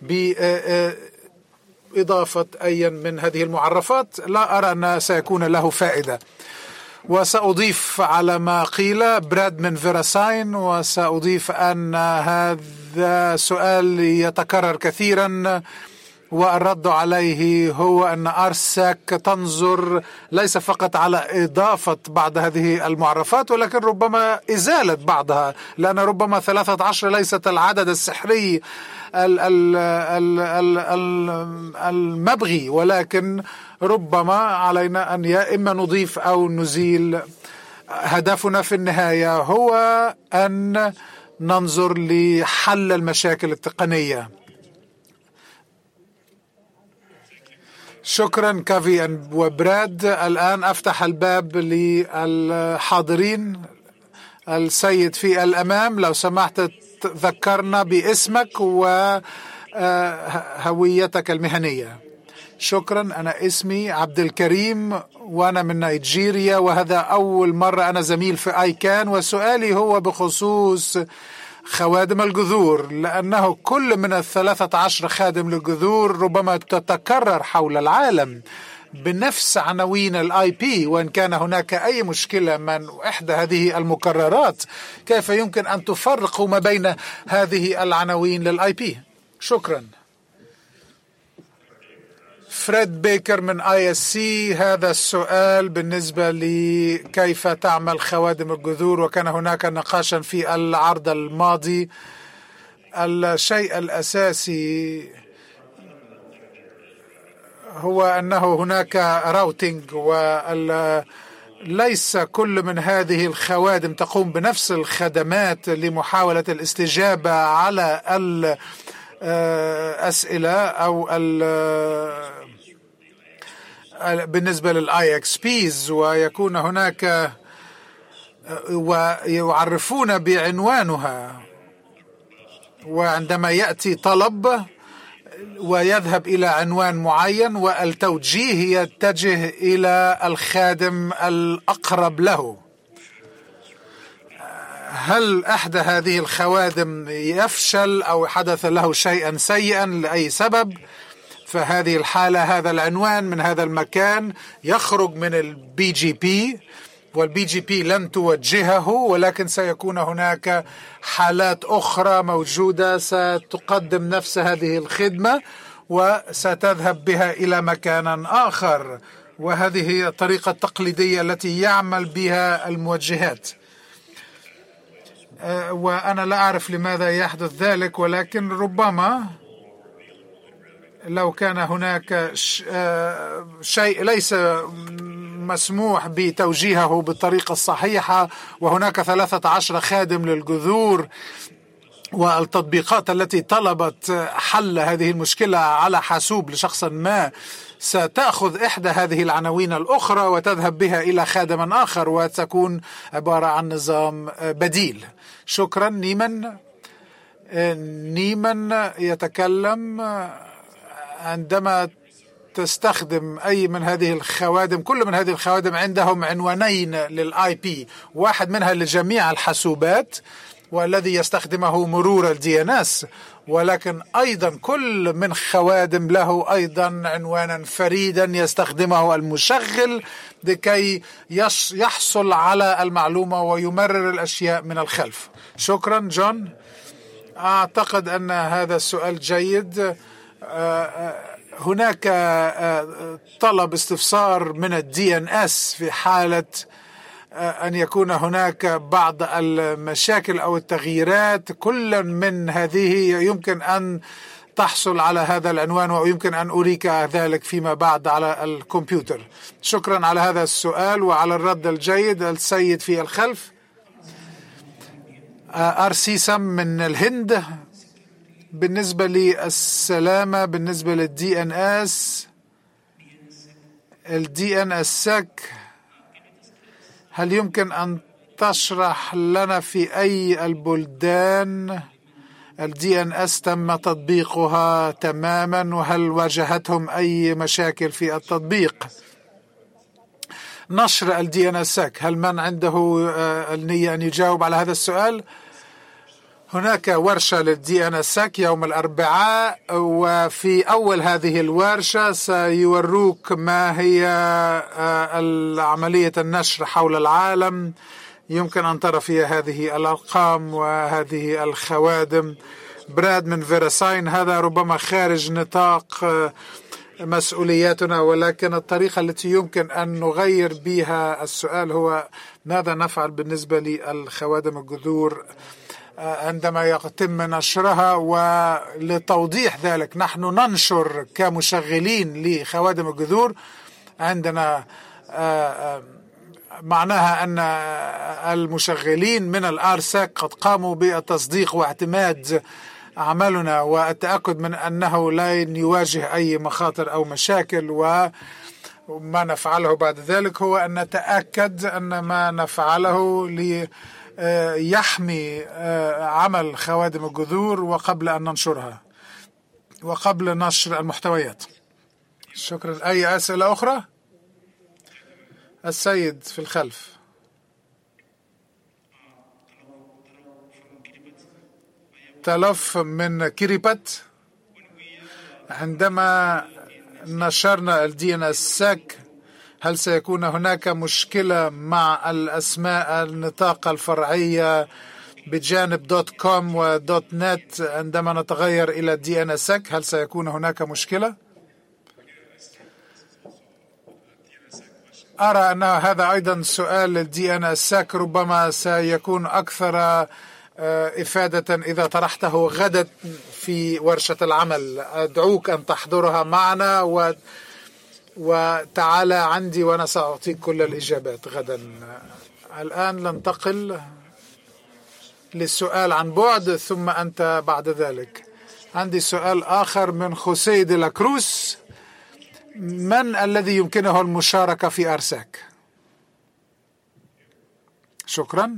بإضافة أي من هذه المعرفات لا أرى أن سيكون له فائدة. وسأضيف على ما قيل براد من فيراساين، وسأضيف أن هذا سؤال يتكرر كثيرا، والرد عليه هو أن أرسك تنظر ليس فقط على إضافة بعض هذه المعرفات ولكن ربما إزالة بعضها، لأن ربما ثلاثة عشر ليست العدد السحري المبغي، ولكن ربما علينا أن يا إما نضيف أو نزيل. هدفنا في النهاية هو أن ننظر لحل المشاكل التقنية. شكرا كافي وبراد. الآن أفتح الباب للحاضرين. السيد في الأمام، لو سمحت ذكرنا باسمك وهويتك المهنية. شكرا. أنا اسمي عبد الكريم وأنا من نيجيريا، وهذا أول مرة أنا زميل في آيكان، وسؤالي هو بخصوص خوادم الجذور، لأنه كل من الثلاثة عشر خادم للجذور ربما تتكرر حول العالم بنفس عناوين الاي بي، وإن كان هناك أي مشكلة من إحدى هذه المكررات كيف يمكن أن تفرقوا ما بين هذه العناوين للاي بي؟ شكرا. فريد بيكر من آي إس سي. هذا السؤال بالنسبة لكيف تعمل خوادم الجذور، وكان هناك نقاشا في العرض الماضي. الشيء الأساسي هو أنه هناك راوتينج، وليس كل من هذه الخوادم تقوم بنفس الخدمات لمحاولة الاستجابة على الأسئلة أو بالنسبة للآي إكس بيز، ويكون هناك ويعرفون بعنوانها، وعندما يأتي طلب ويذهب إلى عنوان معين والتوجيه يتجه إلى الخادم الأقرب له. هل إحدى هذه الخوادم يفشل أو حدث له شيئا سيئا لأي سبب، فهذه الحالة هذا العنوان من هذا المكان يخرج من البي جي بي، والبي جي بي لن توجهه، ولكن سيكون هناك حالات أخرى موجودة ستقدم نفس هذه الخدمة وستذهب بها إلى مكان آخر، وهذه هي الطريقة التقليدية التي يعمل بها الموجهات. وأنا لا أعرف لماذا يحدث ذلك، ولكن ربما لو كان هناك شيء ليس مسموح بتوجيهه بالطريقة الصحيحة، وهناك ثلاثة عشر خادم للجذور، والتطبيقات التي طلبت حل هذه المشكلة على حاسوب لشخص ما ستأخذ إحدى هذه العناوين الأخرى وتذهب بها إلى خادم آخر، وتكون عبارة عن نظام بديل. شكرا. نيمن نيمن يتكلم. عندما تستخدم أي من هذه الخوادم. كل من هذه الخوادم عندهم عنوانين للآي بي، واحد منها لجميع الحاسوبات والذي يستخدمه مرور الدي ان اس، ولكن أيضا كل من خوادم له أيضا عنوانا فريدا يستخدمه المشغل لكي يحصل على المعلومة ويمرر الأشياء من الخلف. شكرا جون. أعتقد أن هذا السؤال جيد. هناك طلب استفسار من الدي ان اس في حالة أن يكون هناك بعض المشاكل أو التغييرات. كل من هذه يمكن أن تحصل على هذا العنوان ويمكن أن أريك ذلك فيما بعد على الكمبيوتر. شكرا على هذا السؤال وعلى الرد الجيد. السيد في الخلف أرسيسم من الهند. بالنسبة للسلامة، بالنسبة للدي ان اس الدي ان اس هل يمكن أن تشرح لنا في أي البلدان الدي ان اس تم تطبيقها تماما، وهل واجهتهم أي مشاكل في التطبيق؟ نشر الدي ان اس هل من عنده النية أن يجاوب على هذا السؤال؟ هناك ورشة للدي ان اس يوم الأربعاء، وفي أول هذه الورشة سيوروك ما هي عملية النشر حول العالم. يمكن أن ترى فيها هذه الأرقام وهذه الخوادم. براد من فيرساين، هذا ربما خارج نطاق مسؤولياتنا، ولكن الطريقة التي يمكن أن نغير بها السؤال هو ماذا نفعل بالنسبة للخوادم الجذور عندما يتم نشرها. ولتوضيح ذلك نحن ننشر كمشغلين لخوادم الجذور. عندنا معناها أن المشغلين من الآرساك قد قاموا بالتصديق واعتماد عملنا والتأكد من أنه لا يواجه أي مخاطر أو مشاكل. وما نفعله بعد ذلك هو أن نتأكد أن ما نفعله لي يحمي عمل خوادم الجذور وقبل أن ننشرها وقبل نشر المحتويات. شكرا. أي أسئلة أخرى؟ السيد في الخلف. تلف من كيريبات. عندما نشرنا الدي ان اس هل سيكون هناك مشكلة مع الأسماء النطاق الفرعية بجانب دوت كوم ودوت نت عندما نتغير إلى دي ان اس هل سيكون هناك مشكلة؟ أرى أن هذا أيضا سؤال للدي ان اس ربما سيكون أكثر إفادة إذا طرحته غدا في ورشة العمل. أدعوك أن تحضرها معنا و وتعالى عندي وأنا سأعطيك كل الإجابات غدا. الآن ننتقل للسؤال عن بعد ثم أنت بعد ذلك. عندي سؤال آخر من خوسيه دي لا كروس. من الذي يمكنه المشاركة في أرساك؟ شكرا.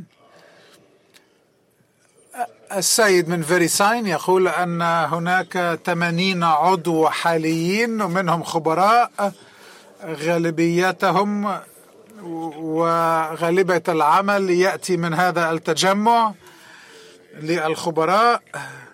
السيد من فيريساين يقول أن هناك ثمانين عضو حاليين ومنهم خبراء، غالبيتهم وغالبية العمل يأتي من هذا التجمع للخبراء،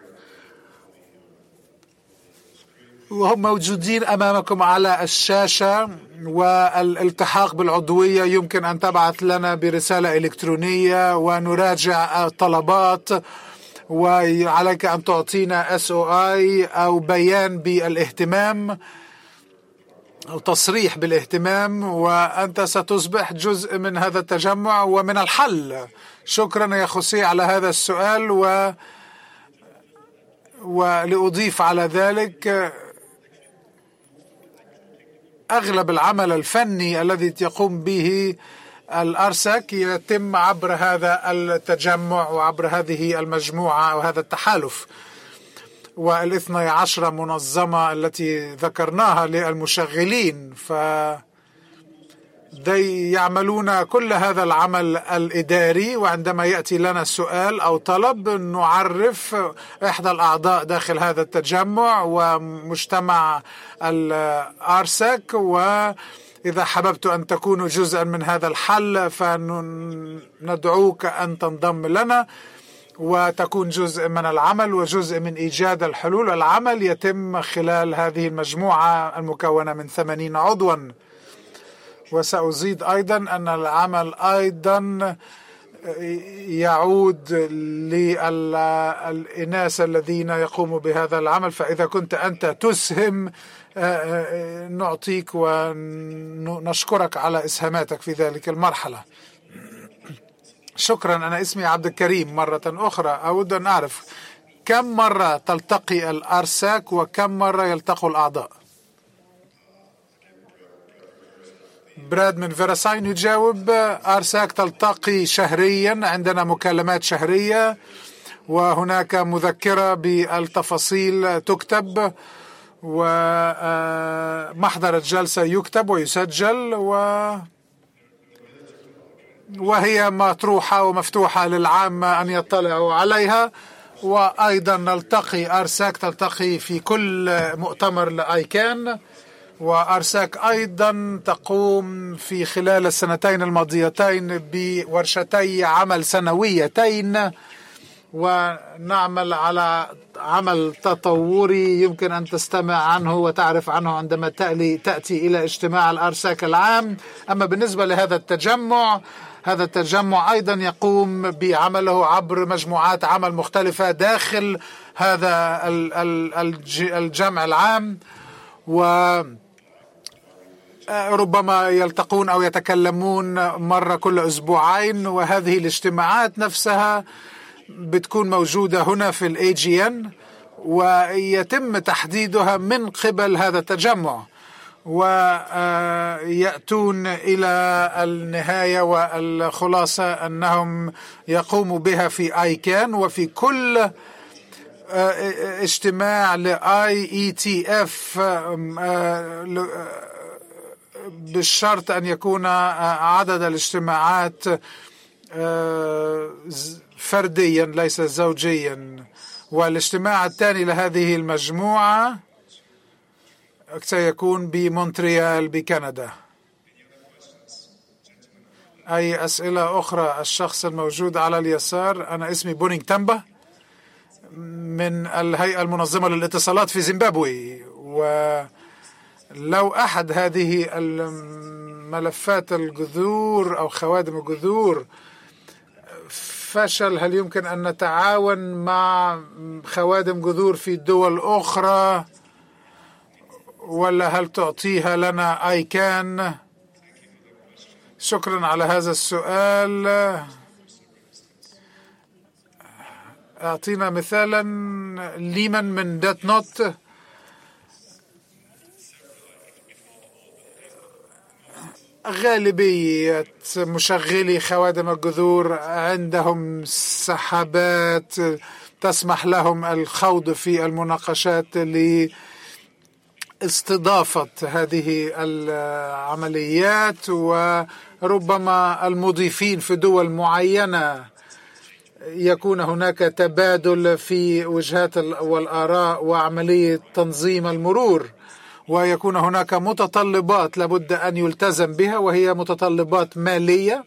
وهم موجودين أمامكم على الشاشة. والالتحاق بالعضوية يمكن أن تبعث لنا برسالة إلكترونية ونراجع الطلبات، وعليك أن تعطينا اس او اي أو بيان بالاهتمام أو تصريح بالاهتمام، وأنت ستصبح جزء من هذا التجمع ومن الحل. شكرا يا خوسيه على هذا السؤال. و ولأضيف على ذلك أغلب العمل الفني الذي يقوم به الأرساك يتم عبر هذا التجمع وعبر هذه المجموعة وهذا التحالف، والاثنى عشر منظمة التي ذكرناها للمشغلين. يعملون كل هذا العمل الإداري، وعندما يأتي لنا سؤال أو طلب نعرف إحدى الأعضاء داخل هذا التجمع ومجتمع الأرسك، وإذا حببت أن تكونوا جزءا من هذا الحل فندعوك أن تنضم لنا وتكون جزء من العمل وجزء من إيجاد الحلول. العمل يتم خلال هذه المجموعة المكونة من ثمانين عضوا. وسأزيد أيضا أن العمل أيضا يعود للإناث الذين يقوموا بهذا العمل، فإذا كنت أنت تسهم نعطيك ونشكرك على إسهاماتك في ذلك المرحلة. شكرا. أنا اسمي عبد الكريم. مرة أخرى أود أن أعرف كم مرة تلتقي الأرساك وكم مرة يلتقوا الأعضاء؟ براد من فيراساين يجاوب: أرساك تلتقي شهريا، عندنا مكالمات شهرية وهناك مذكرة بالتفاصيل تكتب، ومحضر الجلسة يكتب ويسجل و وهي مطروحة ومفتوحة للعامة أن يطلعوا عليها. وأيضا نلتقي أرساك تلتقي في كل مؤتمر لآيكان، وأرساك أيضا تقوم في خلال السنتين الماضيتين بورشتي عمل سنويتين، ونعمل على عمل تطوري يمكن أن تستمع عنه وتعرف عنه عندما تأتي إلى اجتماع الأرساك العام. أما بالنسبة لهذا التجمع، هذا التجمع أيضا يقوم بعمله عبر مجموعات عمل مختلفة داخل هذا الجمع العام، وربما يلتقون أو يتكلمون مرة كل أسبوعين. وهذه الاجتماعات نفسها بتكون موجودة هنا في الاي جي ان، ويتم تحديدها من قبل هذا التجمع، ويأتون إلى النهاية والخلاصة أنهم يقوموا بها في آيكان وفي كل اجتماع لآي إي تي إف، بالشرط أن يكون عدد الاجتماعات فرديا ليس زوجيا. والاجتماع الثاني لهذه المجموعة سيكون بمونتريال بكندا. أي أسئلة أخرى؟ الشخص الموجود على اليسار. أنا اسمي بونينغ تامبا من الهيئة المنظمة للاتصالات في زيمبابوي، ولو أحد هذه الملفات الجذور أو خوادم الجذور فشل، هل يمكن أن نتعاون مع خوادم جذور في دول أخرى، ولا هل تعطيها لنا آيكان؟ شكرا على هذا السؤال. أعطينا مثالا. ليمن من دات نوت. غالبية مشغلي خوادم الجذور عندهم سحابات تسمح لهم الخوض في المناقشات لاستضافة هذه العمليات، وربما المضيفين في دول معينة يكون هناك تبادل في وجهات والآراء وعملية تنظيم المرور، ويكون هناك متطلبات لابد أن يلتزم بها، وهي متطلبات مالية،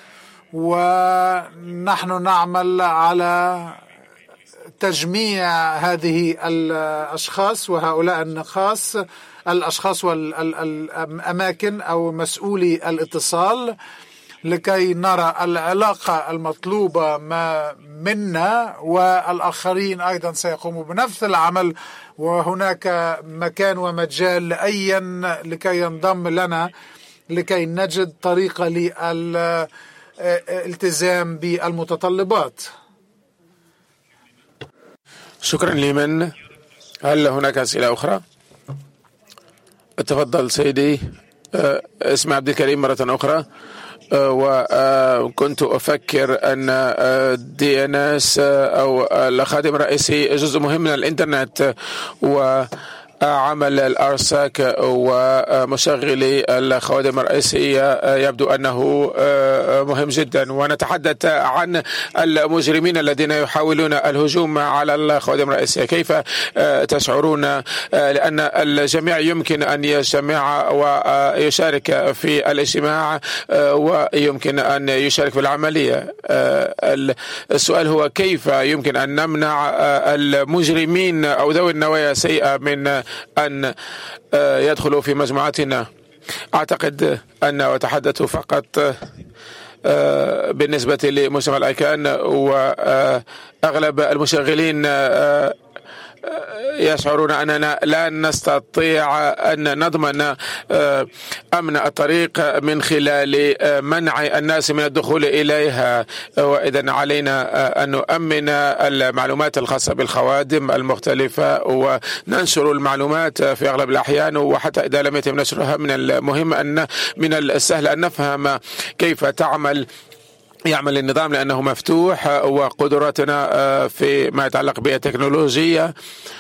ونحن نعمل على تجميع هذه الأشخاص وهؤلاء النخاص الأشخاص والأماكن أو مسؤولي الاتصال لكي نرى العلاقة المطلوبة ما منا، والآخرين أيضا سيقوموا بنفس العمل، وهناك مكان ومجال لأي لكي ينضم لنا لكي نجد طريقة للالتزام بالمتطلبات. شكرا لمن. هل هناك أسئلة أخرى؟ تفضل سيدي. اسمي عبد الكريم مرة أخرى، وكنت أفكر أن دي إن إس أو الخادم الرئيسي جزء مهم من الإنترنت، و عمل الأرساك ومشغلي الخوادم الرئيسية يبدو أنه مهم جدا، ونتحدث عن المجرمين الذين يحاولون الهجوم على الخوادم الرئيسية. كيف تشعرون؟ لأن الجميع يمكن أن يجتمع ويشارك في الاجتماع ويمكن أن يشارك في العملية. السؤال هو كيف يمكن أن نمنع المجرمين أو ذوي النوايا السيئة من أن يدخلوا في مجموعتنا؟ أعتقد أن أتحدث فقط بالنسبة لمجتمع الأيكان، وأغلب المشغلين يشعرون أننا لا نستطيع أن نضمن أمن الطريق من خلال منع الناس من الدخول إليها، وإذا علينا أن نؤمن المعلومات الخاصة بالخوادم المختلفة وننشر المعلومات في أغلب الأحيان، وحتى إذا لم يتم نشرها من المهم أن من السهل أن نفهم كيف تعمل يعمل النظام، لأنه مفتوح، وقدراتنا فيما يتعلق بالتكنولوجيا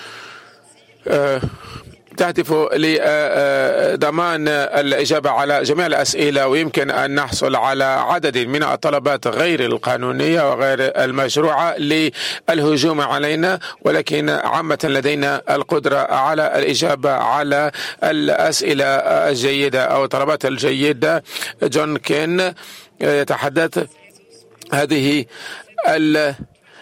تهدف لضمان الإجابة على جميع الأسئلة، ويمكن أن نحصل على عدد من الطلبات غير القانونية وغير المشروعة للهجوم علينا، ولكن عامة لدينا القدرة على الإجابة على الأسئلة الجيدة أو الطلبات الجيدة. جون كين يتحدث هذه ال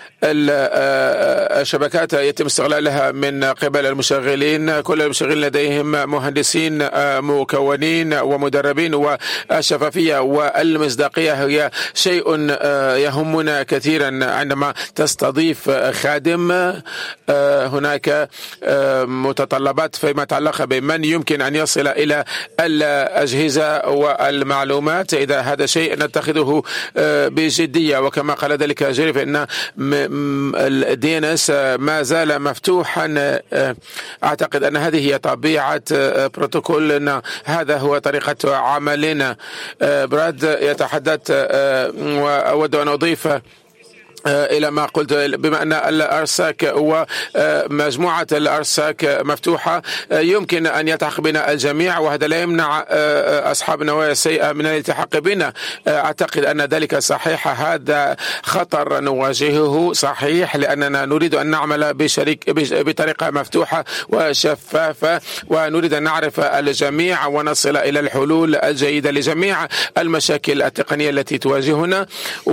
الشبكات يتم استغلالها من قبل المشغلين. كل المشغلين لديهم مهندسين مكونين ومدربين، والشفافية والمصداقية هي شيء يهمنا كثيرا عندما تستضيف خادم. هناك متطلبات فيما يتعلق بمن يمكن أن يصل إلى الأجهزة والمعلومات. إذا هذا شيء نتخذه بجدية، وكما قال ذلك جيري فإن الدي ان اس ما زال مفتوحا. اعتقد ان هذه هي طبيعة بروتوكولنا، هذا هو طريقة عملنا. براد يتحدث، واود ان اضيف إلى ما قلت، بما أن الأرساك ومجموعة الأرساك مفتوحة يمكن أن يلتحق بنا الجميع، وهذا لا يمنع أصحاب النوايا السيئة من الالتحاق بنا. أعتقد أن ذلك صحيح، هذا خطر نواجهه صحيح، لأننا نريد أن نعمل بشريك بطريقة مفتوحة وشفافة، ونريد أن نعرف الجميع ونصل إلى الحلول الجيدة لجميع المشاكل التقنية التي تواجهنا.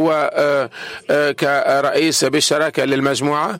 وك رئيس بالشراكة للمجموعة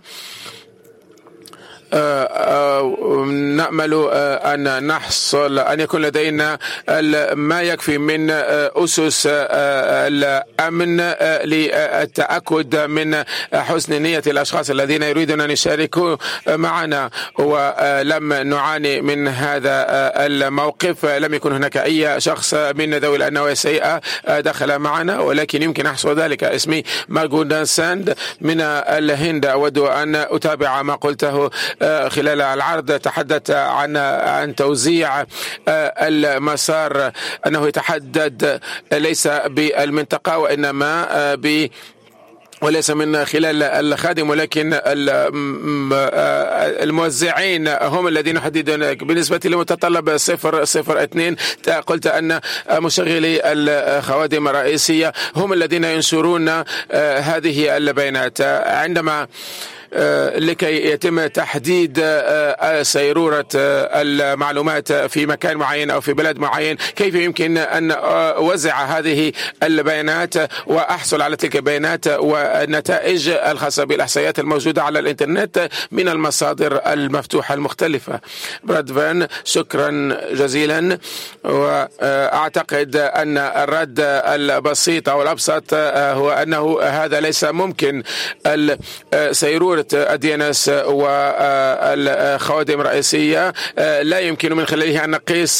نأمل أن نحصل أن يكون لدينا ما يكفي من أسس الأمن للتأكد من حسن نية الأشخاص الذين يريدون أن يشاركوا معنا، ولم نعاني من هذا الموقف. لم يكن هناك أي شخص من ذوي النوايا السيئة دخل معنا، ولكن يمكن يحصل ذلك. اسمي مارغودا ساند من الهند. أود أن أتابع ما قلته خلال العرض. تحدث عن عن توزيع المسار، أنه يتحدد ليس بالمنطقة وإنما ب وليس من خلال الخادم، ولكن الموزعين هم الذين يحددون. بالنسبة لمتطلب صفر صفر اثنين، قلت أن مشغلي الخوادم الرئيسية هم الذين ينشرون هذه البيانات. عندما لكي يتم تحديد سيرورة المعلومات في مكان معين أو في بلد معين، كيف يمكن أن أوزع هذه البيانات وأحصل على تلك البيانات والنتائج الخاصة بالإحصائيات الموجودة على الإنترنت من المصادر المفتوحة المختلفة. براد فان، شكرا جزيلا. وأعتقد أن الرد البسيط أو الأبسط هو أنه هذا ليس ممكن. سيرورة الدي ان اس والخوادم الرئيسية لا يمكن من خلالها أن نقيس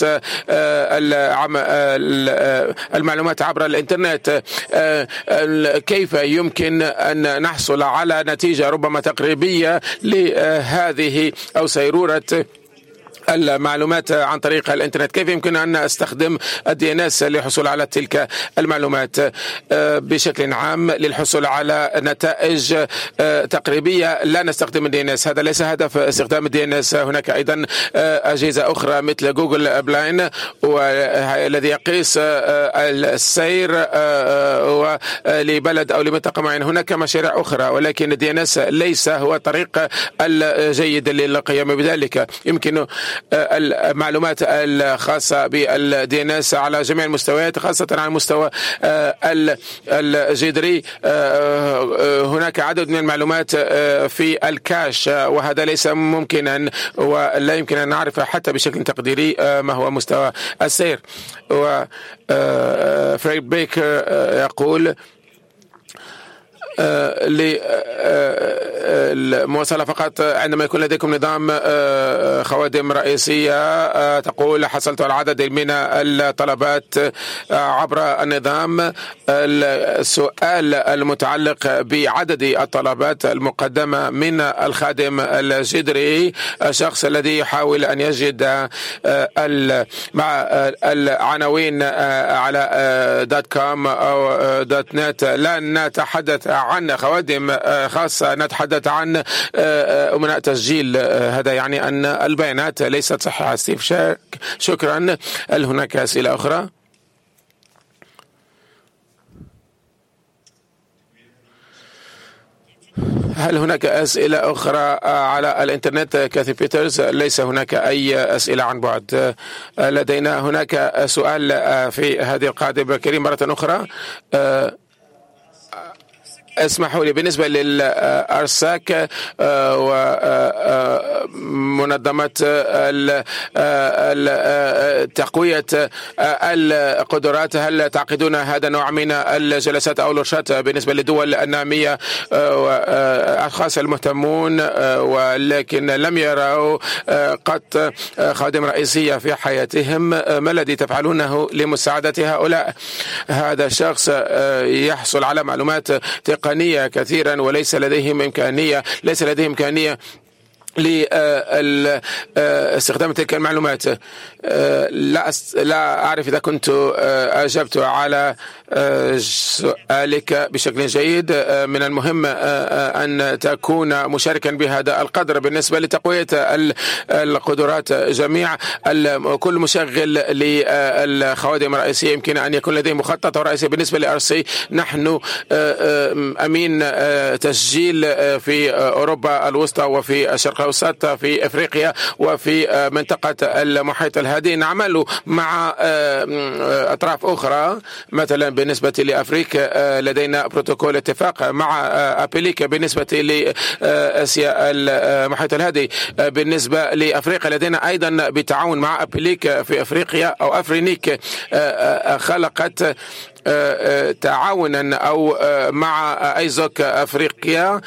المعلومات عبر الإنترنت. كيف يمكن أن نحصل على نتيجة ربما تقريبية لهذه أو سيرورة المعلومات عن طريق الانترنت. كيف يمكن أن أستخدم الدي ان اس للحصول على تلك المعلومات بشكل عام؟ للحصول على نتائج تقريبية لا نستخدم الدي ان اس، هذا ليس هدف استخدام الدي ان اس. هناك أيضا أجهزة أخرى مثل جوجل بلاين والذي يقيس السير لبلد أو لمنطقة معينة. هناك مشاريع أخرى، ولكن الدي ان اس ليس هو الطريق الجيد للقيام بذلك. يمكن المعلومات الخاصة بالدي ان اس على جميع المستويات، خاصة على المستوى الجذري. هناك عدد من المعلومات في الكاش، وهذا ليس ممكنا ولا يمكن أن نعرف حتى بشكل تقديري ما هو مستوى السير. وفريد بيكر يقول للمواصلة فقط عندما يكون لديكم نظام خوادم رئيسية. تقول حصلت على عدد من الطلبات عبر النظام. السؤال المتعلق بعدد الطلبات المقدمة من الخادم الجذري، الشخص الذي يحاول أن يجد مع العناوين على دوت كوم أو دوت نت، لا نتحدث عن خوادم خاصة، نتحدث عن أمناء تسجيل. هذا يعني أن البيانات ليست صحيحة. ستيف شارك، شكرا. هل هناك أسئلة أخرى؟ هل هناك أسئلة أخرى على الإنترنت؟ كاثي بيترز، ليس هناك أي أسئلة عن بعد. لدينا هناك سؤال في هذه القاعدة بكريم مرة أخرى. اسمحوا لي، بالنسبة للأرساك ومنظمة تقوية القدرات، هل تعقدون هذا النوع من الجلسات أو الورشات بالنسبة للدول النامية وأشخاص المهتمون ولكن لم يروا قط خادم رئيسية في حياتهم؟ ما الذي تفعلونه لمساعدة هؤلاء؟ هذا الشخص يحصل على معلومات تقنية كثيرا وليس لديهم إمكانية ليس لديهم إمكانية لاستخدام تلك المعلومات. لا لا أعرف إذا كنت أجبت على سؤالك بشكل جيد. من المهم أن تكون مشاركا بهذا القدر. بالنسبة لتقوية القدرات، جميع كل مشغل للخوادم الرئيسية يمكن أن يكون لديه مخطط رئيسي. بالنسبة لأرسي، نحن أمين تسجيل في أوروبا الوسطى وفي الشرق الأوسط، في أفريقيا وفي منطقة المحيط الهادي. نعمل مع أطراف أخرى، مثلا بالنسبة لأفريقيا لدينا بروتوكول اتفاق مع أبليك بالنسبة لآسيا المحيط الهادي. بالنسبة لأفريقيا لدينا أيضا بالتعاون مع أبليك في أفريقيا أو أفرينيك خلقت تعاونا أو مع أيزوك أفريقيا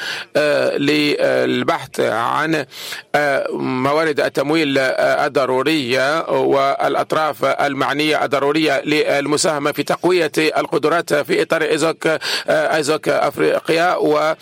للبحث عن موارد التمويل الضرورية والأطراف المعنية الضرورية للمساهمة في تقوية القدرات في إطار أيزوك أيزوك أفريقيا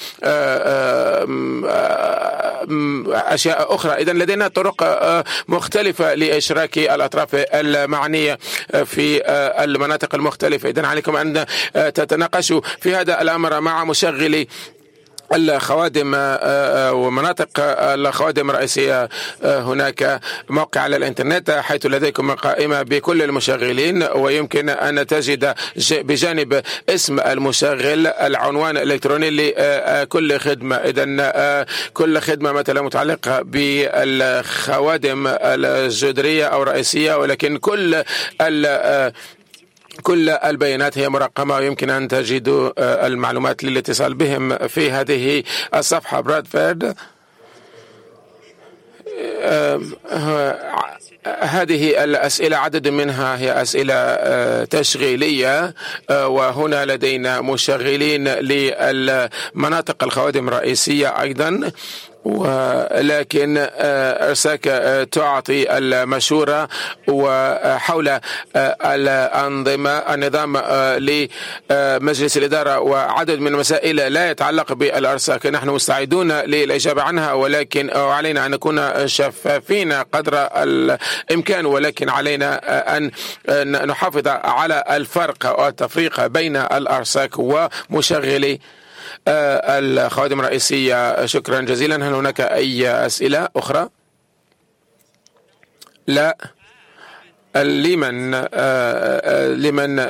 وأشياء أخرى. إذن لدينا طرق مختلفة لإشراك الأطراف المعنية في المناطق المختلفة. إذن عليكم أن تتناقشوا في هذا الأمر مع مشغلي الخوادم ومناطق الخوادم الرئيسية. هناك موقع على الانترنت حيث لديكم قائمة بكل المشغلين، ويمكن أن تجد بجانب اسم المشغل العنوان الإلكتروني لكل خدمة. إذن كل خدمة مثلا متعلقة بالخوادم الجذرية أو الرئيسية، ولكن كل ال كل البيانات هي مرقمة ويمكن أن تجدوا المعلومات للاتصال بهم في هذه الصفحة. برادفورد، هذه الأسئلة عدد منها هي أسئلة تشغيلية، وهنا لدينا مشغلين للمناطق الخوادم الرئيسية أيضا، ولكن أرساك تعطي المشورة وحول الأنظمة النظام لمجلس الإدارة وعدد من المسائل لا يتعلق بالأرساك. نحن مستعدون للإجابة عنها، ولكن علينا أن نكون شفافين قدر الإمكان، ولكن علينا أن نحافظ على الفرق والتفريق بين الأرساك ومشغلي الخوادم الرئيسية. شكرا جزيلا. هل هناك أي أسئلة أخرى؟ لا. لمن لمن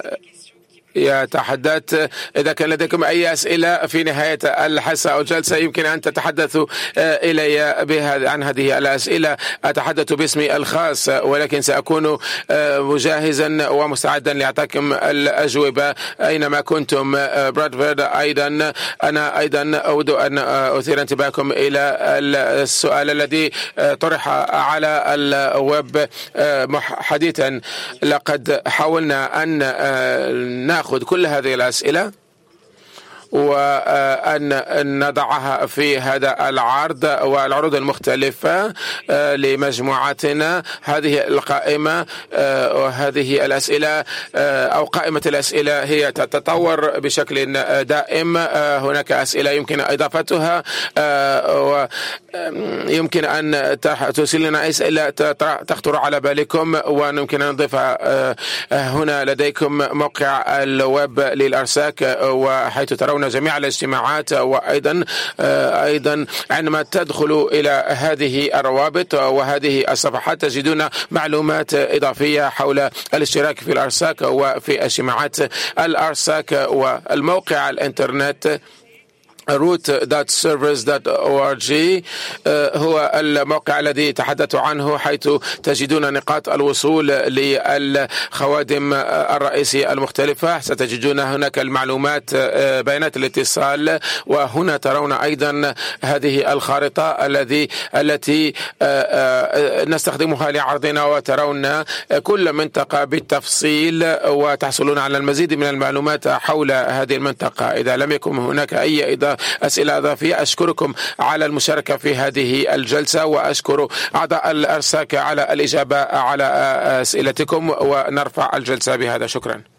يتحدث؟ إذا كان لديكم أي أسئلة في نهاية الحصة أو الجلسة يمكن أن تتحدثوا إلي عن هذه الأسئلة. أتحدث باسمي الخاص، ولكن سأكون مجهزا ومستعدا لأعطاكم الأجوبة أينما كنتم. برادفورد أيضا أنا أيضا أود أن أثير انتباهكم إلى السؤال الذي طرح على الويب حديثا. لقد حاولنا أن نأخذ كل هذه الأسئلة وأن نضعها في هذا العرض والعروض المختلفة لمجموعتنا. هذه القائمة وهذه الأسئلة أو قائمة الأسئلة هي تتطور بشكل دائم. هناك أسئلة يمكن إضافتها ويمكن أن ترسل لنا أسئلة تخطر على بالكم ويمكن أن نضيفها هنا. لديكم موقع الويب للأرساك وحيث ترون جميع الاجتماعات، وأيضا أيضا عندما تدخلوا إلى هذه الروابط وهذه الصفحات تجدون معلومات إضافية حول الاشتراك في الأرساك وفي اجتماعات الأرساك. والموقع الإنترنت روت دوت سيرفرز دوت أو آر جي هو الموقع الذي تحدثت عنه، حيث تجدون نقاط الوصول للخوادم الرئيسية المختلفة. ستجدون هناك المعلومات بيانات الاتصال، وهنا ترون أيضا هذه الخارطة الذي التي نستخدمها لعرضنا، وترون كل منطقة بالتفصيل وتحصلون على المزيد من المعلومات حول هذه المنطقة. إذا لم يكن هناك أي إضافة أسئلة إضافية أشكركم على المشاركة في هذه الجلسة، وأشكر أعضاء الأرساك على الإجابة على أسئلتكم، ونرفع الجلسة بهذا. شكرا.